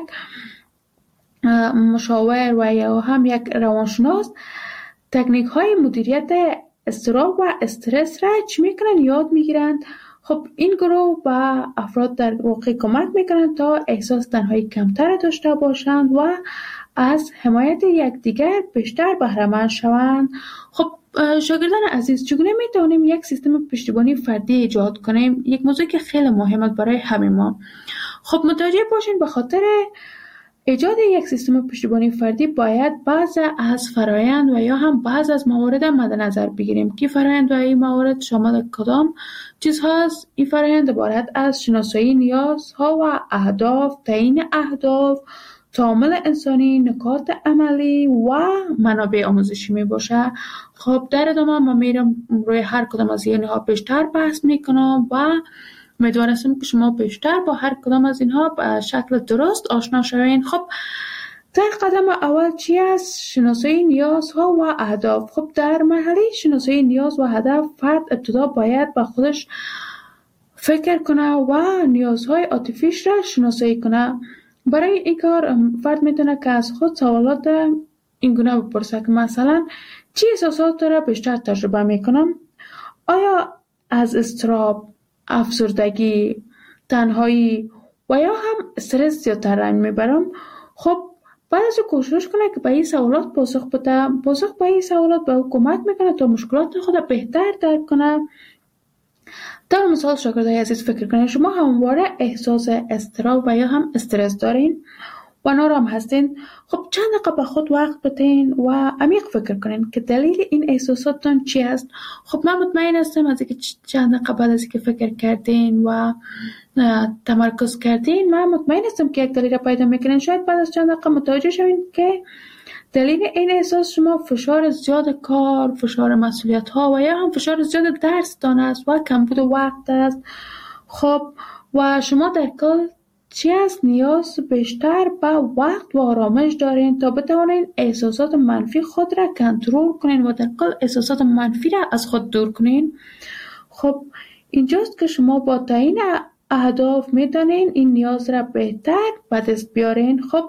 مشاور و یا هم یک روانشناس تکنیک های مدیریت اضطراب و استرس را چی میکنن یاد میگیرند. خب این گروه به افراد در واقع کمک میکنند تا احساس تنهایی کمتر داشته باشند و از حمایت یکدیگر بیشتر بهره مند شوند. خب شاگردان عزیز، چگونه میتونیم یک سیستم پشتیبانی فردی ایجاد کنیم؟ یک موضوع که خیلی مهمه برای همه ما. خب متوجه باشین به خاطر ایجاد یک سیستم پشتیبانی فردی باید بعض از فرایند و یا هم بعض از موارد مد نظر بگیریم که فرایند و این موارد شامل کدام چیز هست. این فرایند عبارت از شناسایی نیازها و اهداف، تعیین اهداف، تعامل انسانی، نکات عملی و منابع آموزشی می باشه. خب در ادامه من میرم روی هر کدام از اینها بیشتر بحث میکنم و امیدوار هستم که شما بیشتر با هر کدام از اینها به شکل درست آشنا شوین. خب در قدم اول چی است؟ شناسایی نیازها و اهداف. خب در مرحله شناسایی نیاز و هدف فرد ابتدا باید با خودش فکر کنه و نیازهای عاطفیش را شناسایی کنه. برای این کار فرد میتونه که از خود سوالات این گونه بپرسه که مثلا چی احساسات را بیشتر تجربه میکنم؟ آیا از اضطراب، افسردگی، تنهایی و یا هم استرس زیادتر رنج میبرم؟ خب بعد از کوشش کنه که به این سوالات پاسخ بده. پاسخ به این سوالات به او کمک میکنه تا مشکلات خود بهتر درک کنه. در مثال شاگردای عزیز فکر کنید شما همواره احساس اضطراب و یا هم استرس دارین و نارام هستین. خب چند دقیقه به خود وقت بدین و عمیق فکر کنین که دلیل این احساساتتون چی است. خب من مطمئن هستم از اینکه چند دقیقه بعد از اینکه فکر کردین و تمرکز کردین، من مطمئن هستم که یک دلیل را پیدا میکنین. شاید بعد از چند دقیقه متوجه شوین که دلیل این احساس شما فشار زیاد کار، فشار مسئولیت ها و یا هم فشار زیاد درس دان است و کمبود وقت است. خب و شما در کل چی است نیاز بیشتر به وقت و آرامش دارین تا بتوانین احساسات منفی خود را کنترل کنین و در کل احساسات منفی را از خود دور کنین. خب اینجاست که شما با تعیین اهداف میدانین این نیاز را بهتر به دست بیارین. خب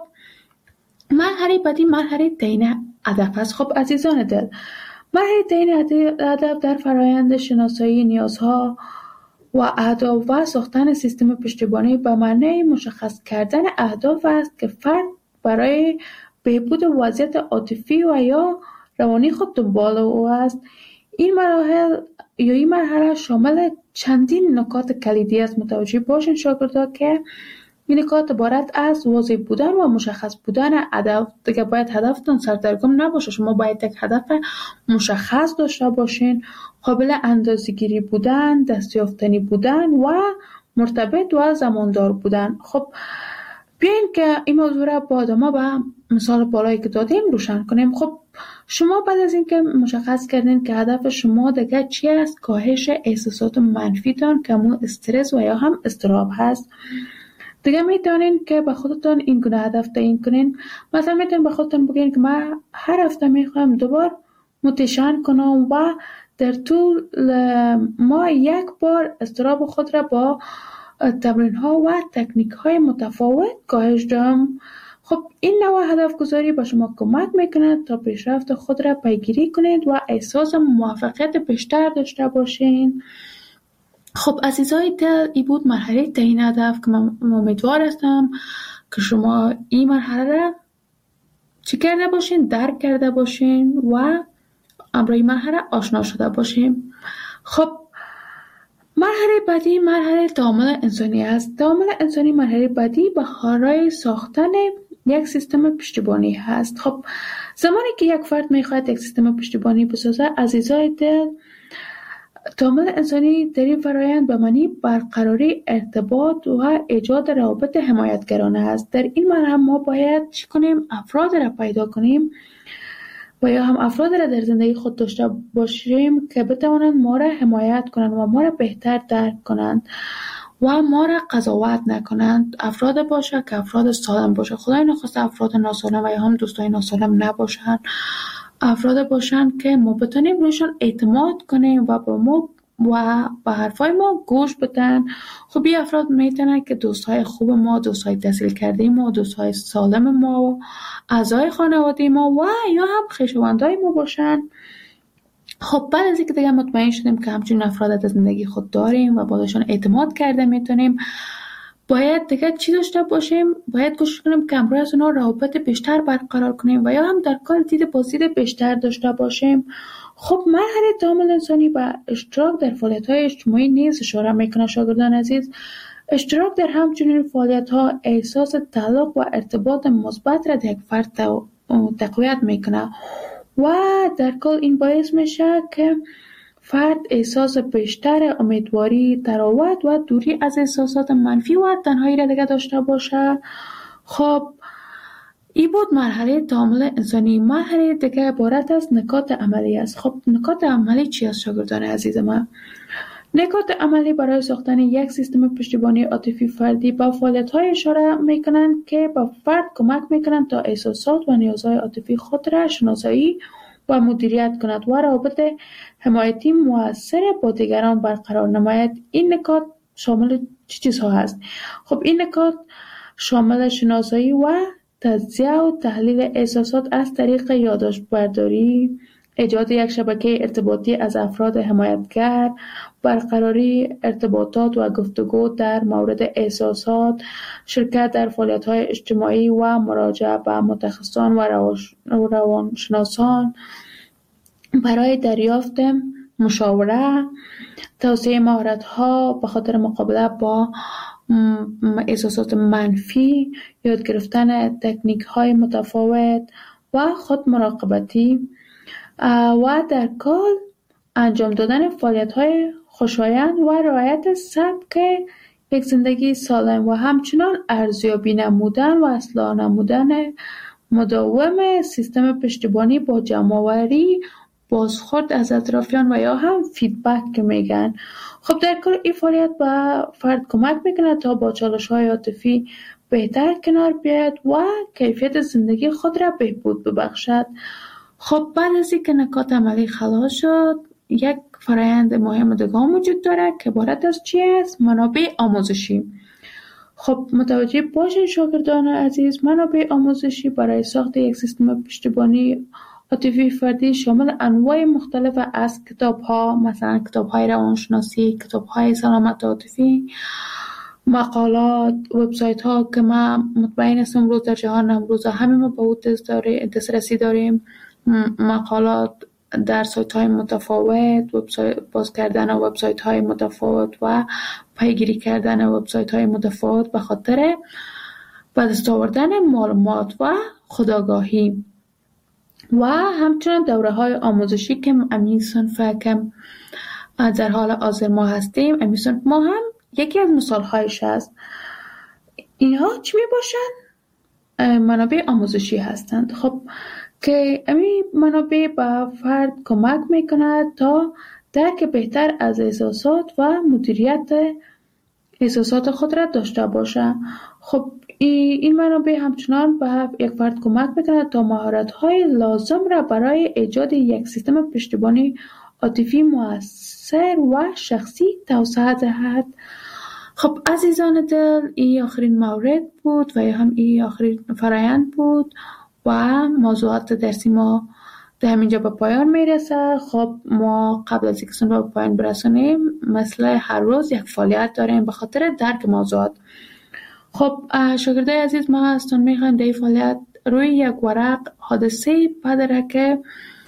مرحله بعدی مرحله تعیین هدف است. خب عزیزان دل، مرحله تعیین هدف در فرایند شناسایی نیازها و اهداف و ساختن سیستم پشتیبانی به معنی مشخص کردن اهداف است که فرد برای بهبود وضعیت عاطفی و یا روانی خود دنبال او است. این مراحل یا این مرحله شامل چندین نکات کلیدی است. متوجه باشین شاگردا که این نکات عبارت از واضح بودن و مشخص بودن هدف. دیگه باید هدفتون سردرگم نباشه. شما باید یک هدف مشخص داشته باشین، قابل اندازه‌گیری بودن، دستیافتنی بودن و مرتبط و زماندار بودن. خب بیاین که این موضوع را با آدما به مثال بالایی که دادیم روشن کنیم. خب شما بعد از اینکه مشخص کردین که هدف شما دیگه چی است، کاهش احساسات منفیتان که همون استرس و یا هم اضطراب هست، دیگه میتونین که به خودتون این گونه هدف تعیین کنین. مثلا میتونین به خودتون بگین که من هر هفته میخوایم دوبار متشن کنم و در طول ما یک بار اضطراب خود را با تمرین ها و تکنیک های متفاوت کاهش دهم. خب این نوع هدف گذاری به شما کمک میکنه تا پیشرفت خود را پیگیری کنید و احساس موفقیت بیشتر داشته باشین. خب عزیزای دل، این بود مرحله تعیین هدف که من امیدوار هستم که شما این مرحله را چی کرده باشین، درک کرده باشین و امروز این مرحله آشنا شده باشین. خب مرحله بعدی مرحله تعامل انسانی است. تعامل انسانی مرحله بعدی برای ساختن یک سیستم پشتیبانی هست. خب زمانی که یک فرد میخواهد یک سیستم پشتیبانی بسازه، عزیزای دل، تعامل انسانی در این فرایند به معنی برقراری ارتباط و ایجاد روابط حمایتگرانه است. در این مرحله ما باید چی کنیم؟ افراد را پیدا کنیم و یا هم افراد را در زندگی خود داشته باشیم که بتوانند ما را حمایت کنند و ما را بهتر درک کنند و ما را قضاوت نکنند. افراد باشه که افراد سالم باشه. خدای نخواسته افراد ناسالم و یا هم دوستای ناسالم نباشند. افراد باشن که ما بتونیم روشان اعتماد کنیم و با ما و به حرفای ما گوش بدن. خب این افراد میتونن که دوستای خوب ما، دوستای تحصیل کرده ما، دوستای سالم ما، اعضای خانواده ما و یا هم خویشاوندای ما باشن. خب بعد از اینکه دیگه مطمئن شدیم که همچین افراد در زندگی خود داریم و باشون اعتماد کرده میتونیم، باید دیگه چی داشته باشیم؟ باید کوشش کنیم که امروز از اونا روابط بیشتر برقرار کنیم و یا هم در کار دید بازدید بیشتر داشته باشیم. خب مرحله تعامل انسانی با اشتراک در فعالیت‌های اجتماعی نیز اشاره میکنه. شاگردان عزیز، اشتراک در همچنین فعالیت‌ها احساس تعلق و ارتباط مثبت را در یک فرد تقویت میکنه و در کل این باعث میشه که فرد احساس بیشتر امیدواری، تراوت و دوری از احساسات منفی و تنهایی را دیگه داشته باشه. خب این بود مرحله تعامل انسانی. مرحله دیگه عبارت از نکات عملی است. خب نکات عملی چی است شاگردان عزیز من؟ نکات عملی برای ساختن یک سیستم پشتیبانی عاطفی فردی با فعالیت‌های اشاره میکنند که با فرد کمک میکنند تا احساسات و نیازهای عاطفی خود را شناسایی و مدیریت کند و روابط حمایتی مؤثر با دیگران برقرار نماید. این نکات شامل چه چیزها هست؟ خب این نکات شامل شناسایی و تجزیه و تحلیل احساسات از طریق یادداشت برداری، ایجاد یک شبکه ارتباطی از افراد حمایتگر، برقراری ارتباطات و گفتگو در مورد احساسات، شرکت در فعالیت‌های اجتماعی و مراجعه به متخصصان و روانشناسان برای دریافت مشاوره، توسعه مهارت‌ها به خاطر مقابله با احساسات منفی، یاد گرفتن تکنیک‌های متفاوت و خود مراقبتی و در کل انجام دادن فعالیت‌های خوشایند و رعایت سبک یک زندگی سالم و همچنان ارزیابی نمودن و اصلاح نمودن مداوم سیستم پشتیبانی با جمع‌آوری بازخورد از اطرافیان و یا هم فیدبک که میگن. خب در کل این فعالیت به فرد کمک میکنه تا با چالش‌های عاطفی بهتر کنار بیاید و کیفیت زندگی خود را بهبود ببخشد. خب بعد از اینکه نکات عملی خلاص شد، یک فرایند مهم دیگه وجود داره که عبارت از چی است؟ منابع آموزشی. خب متوجه باشین شاگردان عزیز، منابع آموزشی برای ساخت یک سیستم پشتیبانی عاطفی فردی شامل انواع مختلف از کتاب‌ها، مثلا کتاب‌های روانشناسی، کتاب‌های سلامت عاطفی، مقالات، وبسایت‌ها که ما مطمئن هستم امروز در جهان امروز همه ما به اون دسترسی داریم، مقالات در سایت‌های متفاوت، وبسایت باز کردن وبسایت‌های متفاوت و پیگیری کردن وبسایت‌های متفاوت به خاطر به دست آوردن معلومات و خودآگاهی و همچنین دوره‌های آموزشی که امی صنف که در حال حاضر ما هستیم، امی صنف ما هم یکی از مثال‌هایش است. اینها چی میباشند؟ منابع آموزشی هستند. خب که امی منابع به فرد کمک میکند تا درک بهتر از احساسات و مدیریت احساسات خود را داشته باشه. خب این منابع همچنان به یک فرد کمک میکند تا مهارت‌های لازم را برای ایجاد یک سیستم پشتیبانی عاطفی مؤثر و شخصی توسعه دهد. خب عزیزان دل، این آخرین مورد بود و هم این آخرین فرایند بود و موضوعات درسی ما در همینجا به پایان میرسه. خب ما قبل از اینکه سن به پایان برسونیم مثل هر روز یک فعالیت داریم به خاطر درک موضوعات. خب شاگردای عزیز، ما هستون میخوایم در این فعالیت روی یک ورق حادثه بدره که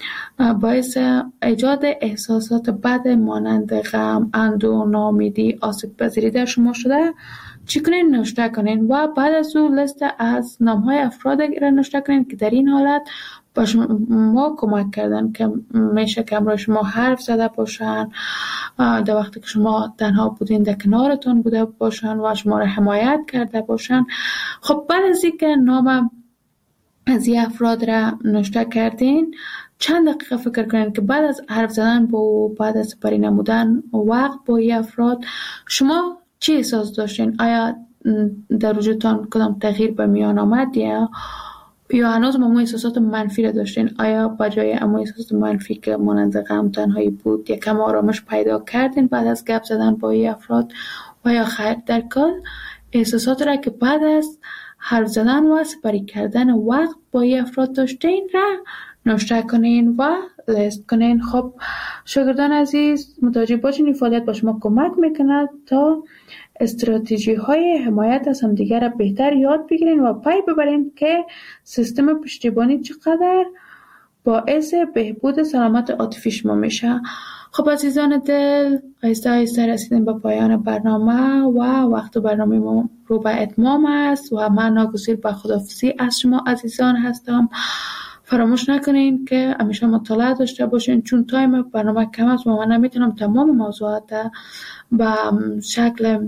باعث ایجاد احساسات بد مانند غم، اندوه، ناامیدی، آسیب پذیری در شما شده چی کنین؟ نوشته کنین و بعد از اون لیست از نام‌های افراد را نوشته کنین که در این حالت با شما کمک کردن که میشه که امروز شما حرف زده باشن، در وقتی که شما تنها بودین در کنارتون بوده باشن و شما را حمایت کرده باشن. خب بعد از اینکه نام از این افراد را نوشته کردین، چند دقیقه فکر کنین که بعد از حرف زدن با بعد از سپری نمودن وقت با این افراد شما چی احساس داشتین؟ آیا در وجودتان کدام تغییر به میان آمد یا یا هنوز هم احساسات منفی را داشتین؟ آیا بجای اما احساسات منفی که مانند غم، تنهایی بود یکم آرامش پیدا کردین بعد از گپ زدن با این افراد و یا خیر؟ در کل احساسات را که بعد از حرف زدن و سپری کردن وقت با این افراد داشتین را نوشته کنین و لیست کنین. خب شاگردان عزیز، متوجه باشین این فعالیت با شما کمک میکنه تا استراتژی های حمایت از همدیگر را بهتر یاد بگیرین و پی ببرین که سیستم پشتیبانی چقدر باعث بهبود سلامت عاطفی شما میشه. خب عزیزان دل، آهسته آهسته رسیدیم به پایان برنامه و وقت برنامه ما رو به اتمام است و من ناگزیر به خداحافظی از شما عزیزان هستم. فراموش نکنین که همیشه مطالعه داشته باشین، چون تایم برنامه کم است و من نمیتونم تمام موضوعات به شکل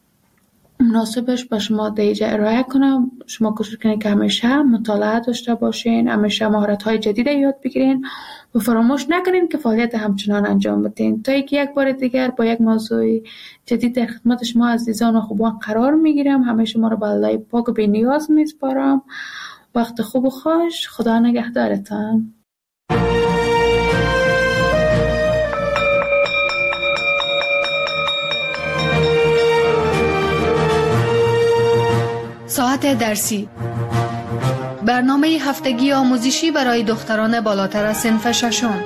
مناسبش به شما دیجا ارائه کنم. شما کوشش کنین که همیشه مطالعه داشته باشین، همیشه مهارت‌های جدید یاد بگیرین و فراموش نکنین که فعالیت همچنان انجام بدین تا اینکه یک بار دیگر با یک موضوع جدید در خدمت شما عزیزان و خوبان قرار میگیرم. همیشه ما رو به الله پاک و بی‌نیاز میسپارم. وقت خوب و خوش. خدا نگهدارتان. ساعت درسی برنامه هفتگی آموزشی برای دختران بالاتر از صنف ششم.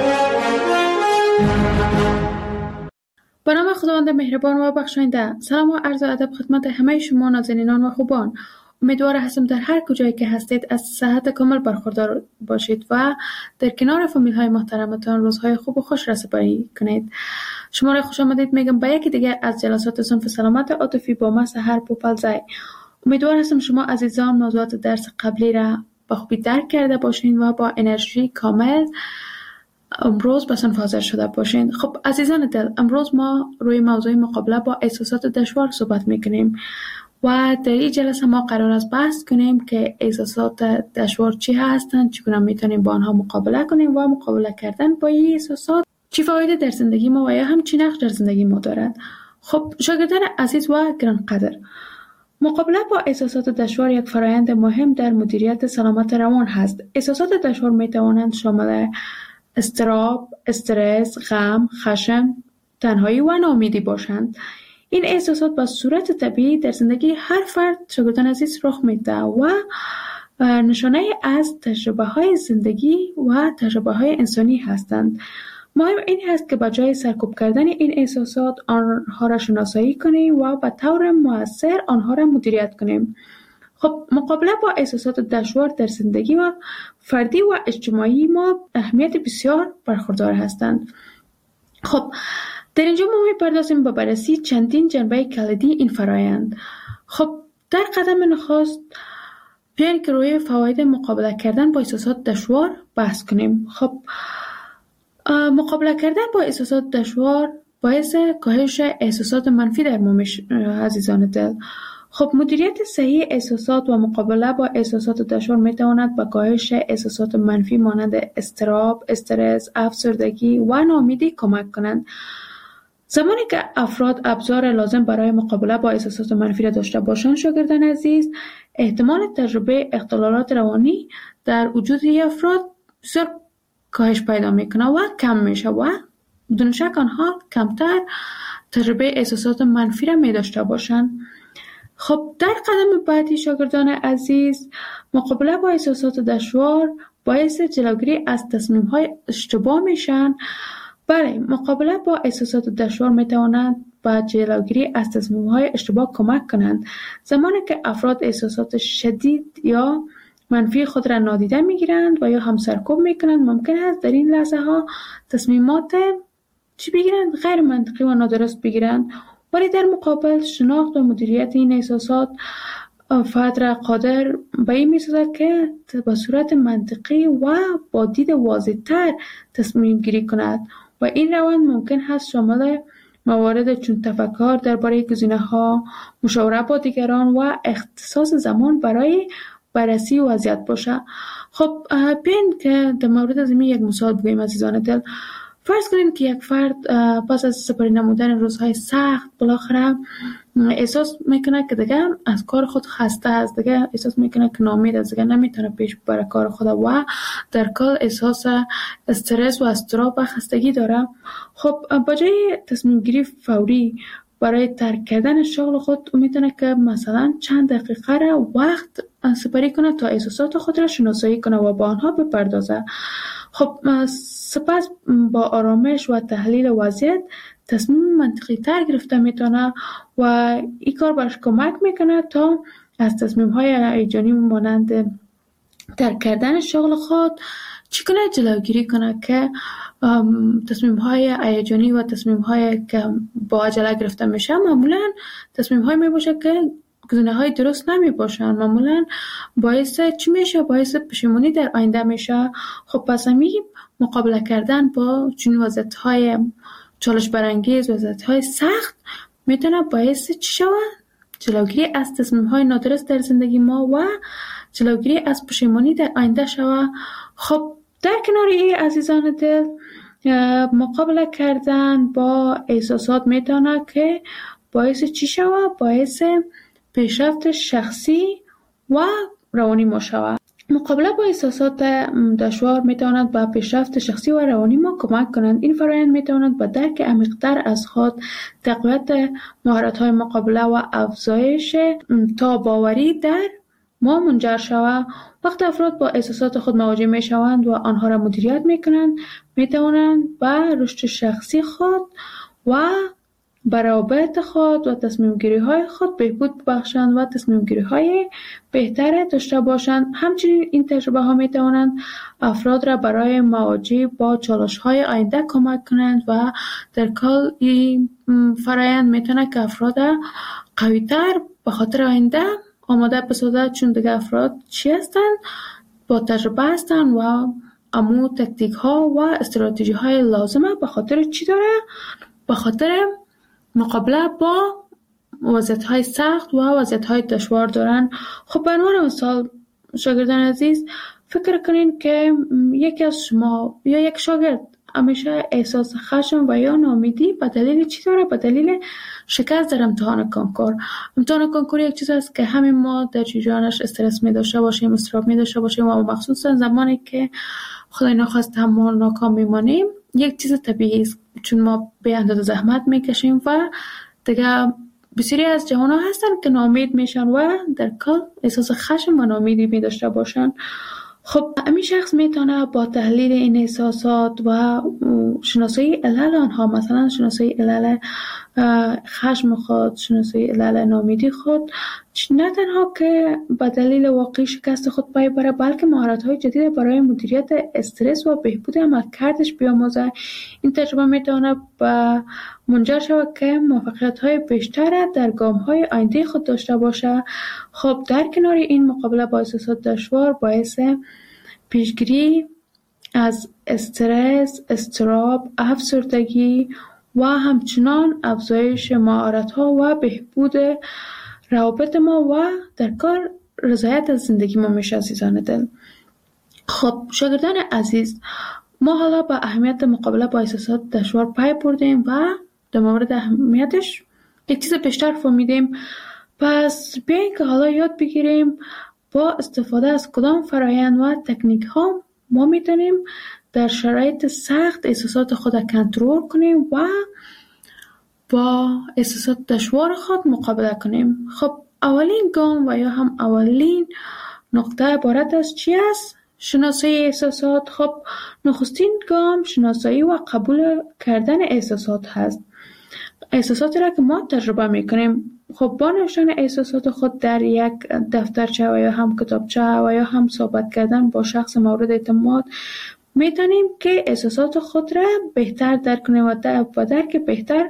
به نام خداوند مهربان و بخشاینده، سلام و عرض ادب خدمت همه شما نازنینان و خوبان. امیدوار هستم در هر کجایی که هستید از صحت کامل برخوردار باشید و در کنار فامیل های محترمتان روزهای خوب و خوش را سپری کنید. شما را خوش آمدید میگم به یکی دیگه از جلسات صنف سلامت عاطفی با من سحر پوپلزی. امیدوار هستم شما عزیزان موضوعات درس قبلی را با خوبی درک کرده باشین و با انرژی کامل امروز به صنف حاضر شده باشین. خب عزیزان دل، امروز ما روی موضوع مقابله با احساسات دشوار صحبت میکنیم و در این جلسه ما قرار است بحث کنیم که احساسات دشوار چی هستند، چگونه میتونیم با آنها مقابله کنیم و مقابله کردن با این احساسات چی فایده در زندگی ما و یا هم چی نقش در زندگی ما دارد. خب شاگردان عزیز و گرانقدر، مقابله با احساسات دشوار یک فرایند مهم در مدیریت سلامت روان هست. احساسات دشوار میتوانند شامل اضطراب، استرس، غم، خشم، تنهایی و ناامیدی باشند. این احساسات به صورت طبیعی در زندگی هر فرد شاگردان عزیز رخ میده و نشانه از تجربه های زندگی و تجربه های انسانی هستند. مهم این هست که به جای سرکوب کردن این احساسات آنها را شناسایی کنیم و به طور مؤثر آنها را مدیریت کنیم. خب مقابله با احساسات دشوار در زندگی و فردی و اجتماعی ما اهمیت بسیار برخوردار هستند. خب در اینجا ما می‌پردازیم به بررسی چندین جنبه کلیدی این فرایند. خب در قدم نخست بیایید که روی فواید مقابله کردن با احساسات دشوار بحث کنیم. خب مقابله کردن با احساسات دشوار باعث کاهش احساسات منفی در ما میشه عزیزان دل. خب مدیریت صحیح احساسات و مقابله با احساسات دشوار میتواند به کاهش احساسات منفی مانند اضطراب، استرس، افسردگی و ناامیدی کمک کنند. زمانی که افراد ابزار لازم برای مقابله با احساسات منفی را داشته باشند شاگردان عزیز، احتمال تجربه اختلالات روانی در وجود افراد بسیار کاهش پیدا میکنه و کم میشه و بدون شک آنها کمتر تجربه احساسات منفی را می داشته باشند. خب در قدم بعدی شاگردان عزیز، مقابله با احساسات دشوار باعث جلوگیری از تصمیم های اشتباه میشن. بله، مقابله با احساسات دشوار میتوانند با جلوگیری از تصمیم های اشتباه کمک کنند. زمانی که افراد احساسات شدید یا منفی خود را نادیده میگیرند و یا هم سرکوب میکنند، ممکن است در این لحظه ها تصمیمات چی بگیرند؟ غیر منطقی و نادرست بگیرند. ولی در مقابل شناخت و مدیریت این احساسات فرد را قادر به این می‌سازد که به صورت منطقی و با دید واضح‌تر تصمیم گیری کند و این روند ممکن هست شامل موارد چون تفکر درباره گزینه‌ها، مشاوره با دیگران و اختصاص زمان برای بررسی وضعیت باشه. خب بیاین که در مورد از این یک مثال بگوییم عزیزان دل. فرض کنیم که یک فرد پس از سپری نمودن روزهای سخت بالاخره احساس میکنه که دیگه از کار خود خسته است، دیگه احساس میکنه که ناامید است، دیگه نمیتونه پیش ببره کار خود و در کل احساس استرس و اضطراب و خستگی داره. خب با جای تصمیم گیری فوری برای ترک کردن شغل خود میتونه که مثلا چند دقیقه را وقت سپری کنه تا احساسات خود را شناسایی کنه و با آنها بپردازه. خب سپس با آرامش و تحلیل وضعیت تصمیم منطقی تر گرفته میتونه و این کار برش کمک میکنه تا از تصمیم های هیجانی مانند ترک کردن شغل خود چی کنه جلوگیری کنه که تصمیم های هیجانی و تصمیم های که با عجله گرفته میشه معمولا تصمیم های میباشه که گزینه های درست نمی باشن، معمولا باعث چی میشه؟ باعث پشیمانی در آینده میشه. خب پس همی مقابله کردن با چون وضعیت های چالش برانگیز، وضعیت های سخت میتونه باعث چی شود؟ جلوگیری از تصمیم های نادرست در زندگی ما و جلوگیری از پشیمانی در آینده شود. خب در کنار این عزیزان دل، مقابله کردن با احساسات میتونه که باعث چی شود؟ باعث پیشرفت شخصی و روانی ما شود. مقابله با احساسات دشوار میتواند به پیشرفت شخصی و روانی ما کمک کنند. این فرآیند میتواند به درک عمیق‌تر از خود، تقویت مهارت‌های مقابله و افزایش تاب‌آوری در ما منجر شود. وقتی افراد با احساسات خود مواجه می شوند و آنها را مدیریت می کنند، می توانند به رشد شخصی خود و به روابط خود و تصمیم گیری های خود بهبود بخشند و تصمیم گیری های بهتر داشته باشند. همچنین این تجربه ها می توانند افراد را برای مواجهه با چالش های آینده کمک کنند و در کل این فرایند می تواند که افراد قوی تر به خاطر آینده آماده بسازد، چون دیگه افراد چی هستند؟ با تجربه هستند و امو تکتیک ها و استراتژی های لازمه. به خاطر چی داره؟ به خاطر مقابله با وضعیت های سخت و وضعیت های دشوار دارن. خب به عنوان مثال شاگردان عزیز، فکر کنین که یکی از شما یا یک شاگرد همیشه احساس خشم و یا ناامیدی به دلیل چی داره؟ به دلیل شکست در امتحان کنکور. امتحان کنکور یک چیز است که همین ما در جریانش استرس می داشته باشیم، اضطراب می داشته باشیم و مخصوصا زمانی که خدای نخواست ما ناکام میمانیم یک چیز طبیعی است، چون ما به اندازه زحمت میکشیم و دیگه بسیاری از جوان‌ها هستن که ناامید میشن و در کل احساس خشم و ناامیدی می داشته باشن. خب همین شخص میتونه با تحلیل این احساسات و شناسایی علل آنها، مثلا شناسایی علل خشم خود، شناسایی علل ناامیدی خود، نه تنها که به دلیل واقعی شکست خود پی بره، بلکه مهارت‌های جدید برای مدیریت استرس و بهبود عملکردش بیاموزه. این تجربه میتونه به منجر شود که موفقیت‌های بیشتر در گام‌های آینده خود داشته باشه. خب در کنار این مقابله با احساسات دشوار باعث پیشگیری از استرس، اضطراب، افسردگی و همچنان افزایش مهارت‌ها و بهبود روابط ما و در کار رضایت از زندگی ما میشه. عزیزان دل، خب شاگردان عزیز، ما حالا با اهمیت مقابله با احساسات دشوار پی بردیم و در مورد اهمیتش یک چیز بیشتر فهمیدیم. پس بیایید که حالا یاد بگیریم با استفاده از کدام فرایند و تکنیک ها ما میتونیم در شرایط سخت احساسات خود کنترل کنیم و با احساسات دشوار خود مقابله کنیم. خب اولین گام و یا هم اولین نقطه عبارت از چی است؟ شناسایی احساسات. خب نخستین گام شناسایی و قبول کردن احساسات هست. احساساتی را که ما تجربه میکنیم، خب با نوشتن احساسات خود در یک دفترچه و یا هم کتابچه و یا هم صحبت کردن با شخص مورد اعتماد میتونیم که احساسات خود را بهتر درک کنیم و به درک بهتر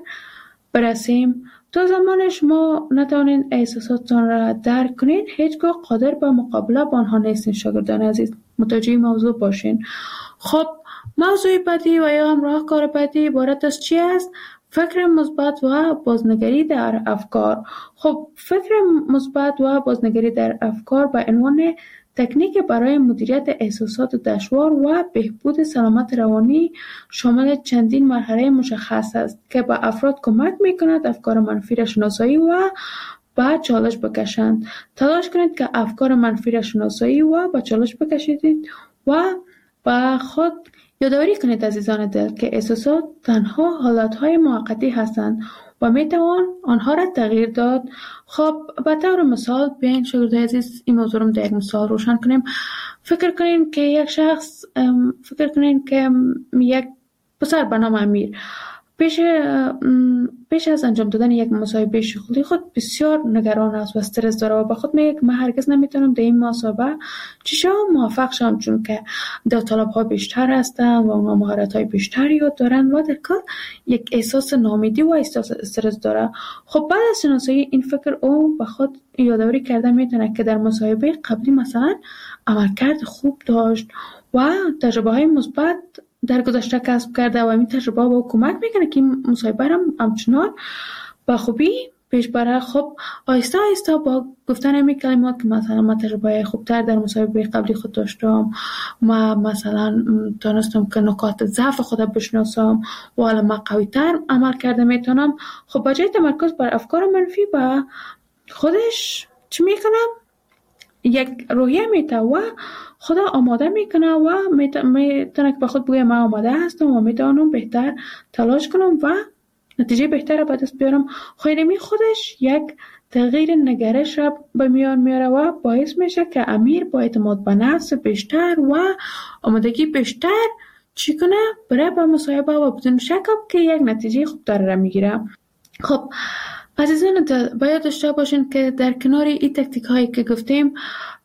برسیم. تا زمان شما نتوانید احساساتتان را درک کنید، هیچگاه قادر به مقابله با آنها نیستین. شاگردان عزیز، متوجه موضوع باشین. خب موضوع بعدی و یا هم راهکار بعدی عبارت از چی است؟ فکر مثبت و بازنگری در افکار. خب فکر مثبت و بازنگری در افکار به عنوان تکنیک برای مدیریت احساسات دشوار و بهبود سلامت روانی شامل چندین مرحله مشخص است که به افراد کمک می‌کند افکار منفی را شناسایی و به چالش بکشند. تلاش کنید که افکار منفی را شناسایی و به چالش بکشید و به خود یادآوری کنید عزیزان دل که احساسات تنها حالتهای موقتی هستند و میتوان آنها را تغییر داد. خب به طور مثال بیاین شاگردان عزیز این موضوع رو در یک مثال روشن کنیم. فکر کنین که یک شخص فکر کنین که یک پسر به نام امیر پیش پیش از انجام دادن یک مصاحبه شغلی خود بسیار نگران است و استرس داره و به خود میگه که من هرگز نمیتونم در این مصاحبه چیشا موفق شم، چون که داوطلب‌ها بیشتر هستن و اونها مهارت‌های بیشتری یاد دارن و در کار یک احساس ناامیدی و احساس استرس داره. خب بعد از شناسایی این فکر او به خود یادآوری کرده میتونه که در مصاحبه قبلی مثلا عملکرد خوب داشت و تجربه‌های مثبت در گذشته کسب کرده و این تجربه با کمک میکنه که این مصاحبه را همچنان با خوبی پیش بره. خب آهسته آهسته با گفتن همین کلمات که مثلا من تجربه خوبتر در مصاحبه قبلی خود داشتم، ما مثلا تونستم که نکات ضعف خودم بشناسم و حالا من قوی‌تر عمل کرده میتونم. خب بجای تمرکز بر افکار منفی با خودش چی میکنم؟ یک روحیه میته و خدا آماده میکنه و میتونه که به خود بگه من آماده هستم و میتونم بهتر تلاش کنم و نتیجه بهتر را به دست بیارم. خیرمی خودش یک تغییر نگرش را به میان میاره و باعث میشه که امیر با اعتماد به نفس بیشتر و آمادگی بیشتر چی کنه برای با مصاحبه و بدون شک که یک نتیجه خوب داره را میگیره. خب عزیزان باید داشته باشین که در کنار این تکنیک هایی که گفتیم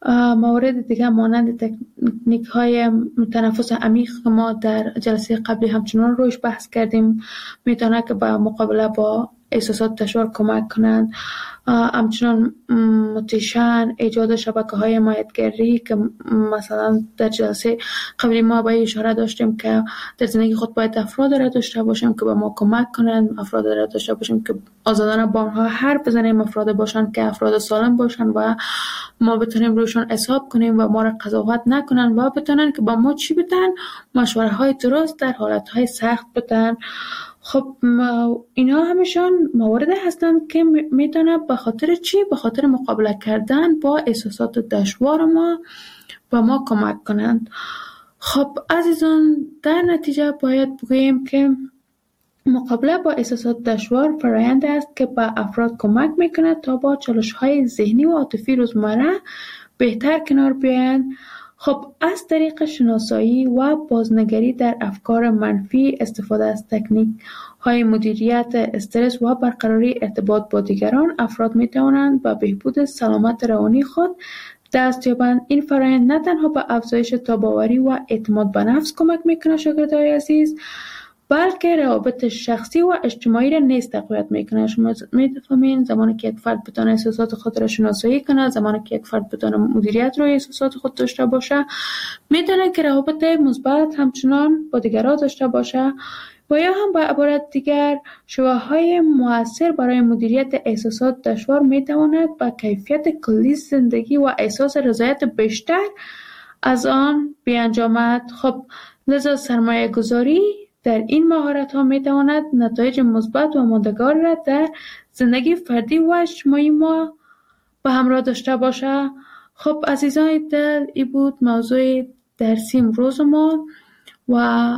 موارد دیگه مانند تکنیک های تنفس عمیق که ما در جلسه قبلی همچنان روش بحث کردیم میتونه که با مقابله با احساسات دشوار کمک کنند. همچنان متیشن، ایجاد شبکه های حمایتگری که مثلا در جلسه قبلی ما با اشاره داشتیم که در زندگی خود باید افراد را داشته باشیم که به ما کمک کنند، افراد را داشته باشیم که آزادانه با آنها حرف بزنیم، افراد باشند که افراد سالم باشند و ما بتونیم روشون حساب کنیم و ما را قضاوت نکنن و بتونن که با ما چی بدن، مشوره های درست در حالت های سخت بدن. خب اینا همشان موارد هستند که میتونه به خاطر چی؟ به خاطر مقابله کردن با احساسات دشوار ما و ما کمک کنند. خب عزیزان در نتیجه باید بگوییم که مقابله با احساسات دشوار فرآیند است که به افراد کمک میکنه تا با چالش‌های ذهنی و عاطفی روزمره بهتر کنار بیایند. خب از طریق شناسایی و بازنگری در افکار منفی، استفاده از تکنیک های مدیریت استرس و برقراری ارتباط با دیگران، افراد می توانند به بهبود سلامت روانی خود دست یابند. این فرآیند نه تنها به افزایش تاباوری و اعتماد به نفس کمک میکنه شاگردای عزیز، بلکه روابط شخصی و اجتماعی را نیز تقویت میکنه. شما میفهمین زمانی که یک فرد بتونه احساسات خود را شناسایی کنه، زمانی که یک فرد بتونه مدیریت روی احساسات خود داشته باشه، میتونه که روابط مثبت همچنان با دیگران داشته باشه و یا هم با عبارت دیگر شواهدهای مؤثر برای مدیریت احساسات دشوار میتواند با کیفیت کلی زندگی و احساس رضایت بیشتر از آن بیانجامد. خب لذا سرمایه گذاری در این مهارت ها می تواند نتایج مثبت و ماندگار را در زندگی فردی و اجتماعی ما به همراه داشته باشه. خب عزیزان دل، این بود موضوع درسی امروز ما و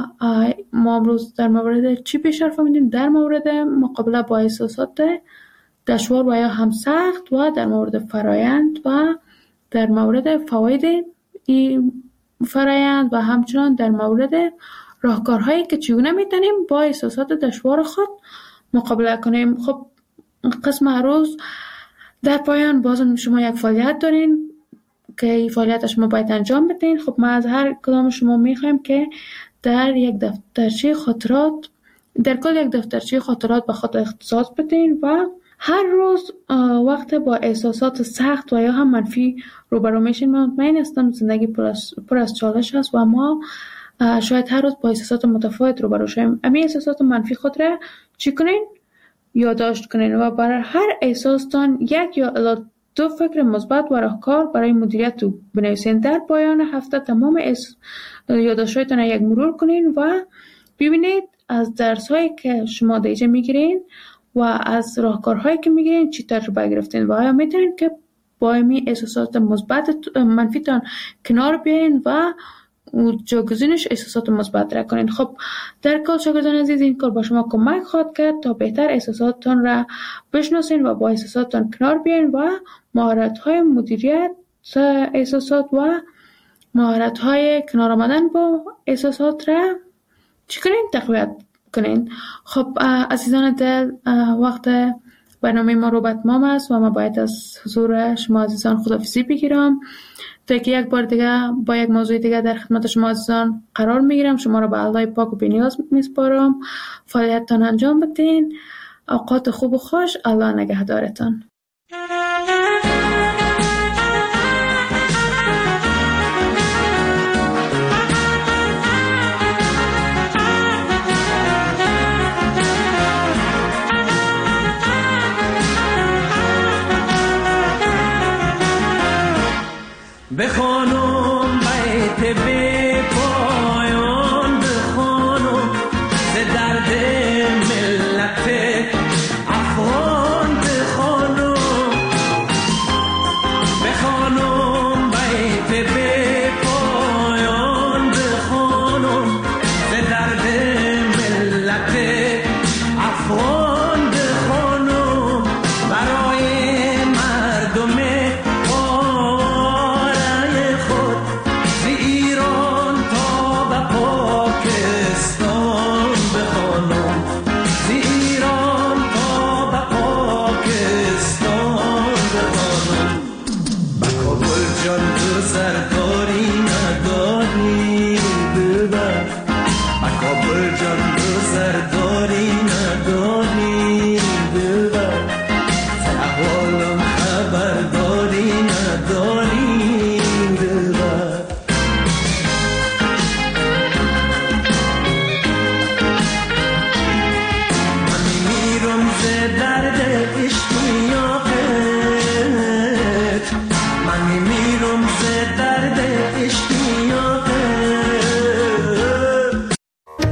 ما امروز در مورد چی بیشتر فهمیدیم؟ در مورد مقابله با احساسات دشوار و یا هم سخت و در مورد فرایند و در مورد فواید این فرایند و همچنان در مورد راهکارهایی که چگونه میتونیم با احساسات دشوار خود مقابله کنیم. خب قسم روز در پایان بازم شما یک فعالیت دارین که این فعالیت شما باید انجام بدین. خب ما از هر کدام شما میخوایم که در یک دفترچه خاطرات در کل یک دفترچه خاطرات به خود اختصاص بدین و هر روز وقت با احساسات سخت و یا هم منفی روبرو میشین. من مطمئن هستم زندگی پر از چالش است و ما شاید هر روز با احساسات متفاوت روبرو شویم. امی احساسات منفی خود را چی کنین؟ یادداشت کنین و برای هر احساستان یک یا الی دو فکر مثبت و راهکار برای مدیریت رو بنویسین. در پایان هفته تمام یادداشت‌هایتان را یک مرور کنین و ببینید از درس‌هایی که شما دیجه میگیرین و از راهکارهایی که میگیرین چی تجربه گرفتین و آیا میتونین که با امی احساسات مثبت منفیتان کنار بیاین و جاگزینش احساسات مثبت را کنین. خب در کل شاگردان عزیز این کار با شما کمک خواهد کرد تا بهتر احساساتتان را بشناسین و با احساساتتان کنار بیاین و مهارت‌های مدیریت احساسات و مهارت‌های کنار آمدن با احساسات را چی کنین؟ تقویت کنین. خب عزیزان دل، وقت برنامه ما رو به اتمام است و ما باید از حضور شما عزیزان خداحافظی بگیرم تا که یک بار دیگه با یک موضوع دیگه در خدمت شما عزیزان قرار میگیرم. شما را به الله پاک و بی‌نیاز میسپارم. فعالیتتان انجام بدین. اوقات خوب و خوش. الله نگهدارتان. بخوانم بیت بی پایان، بخوانم ز درد ملت افغان، بخوانم کابل جان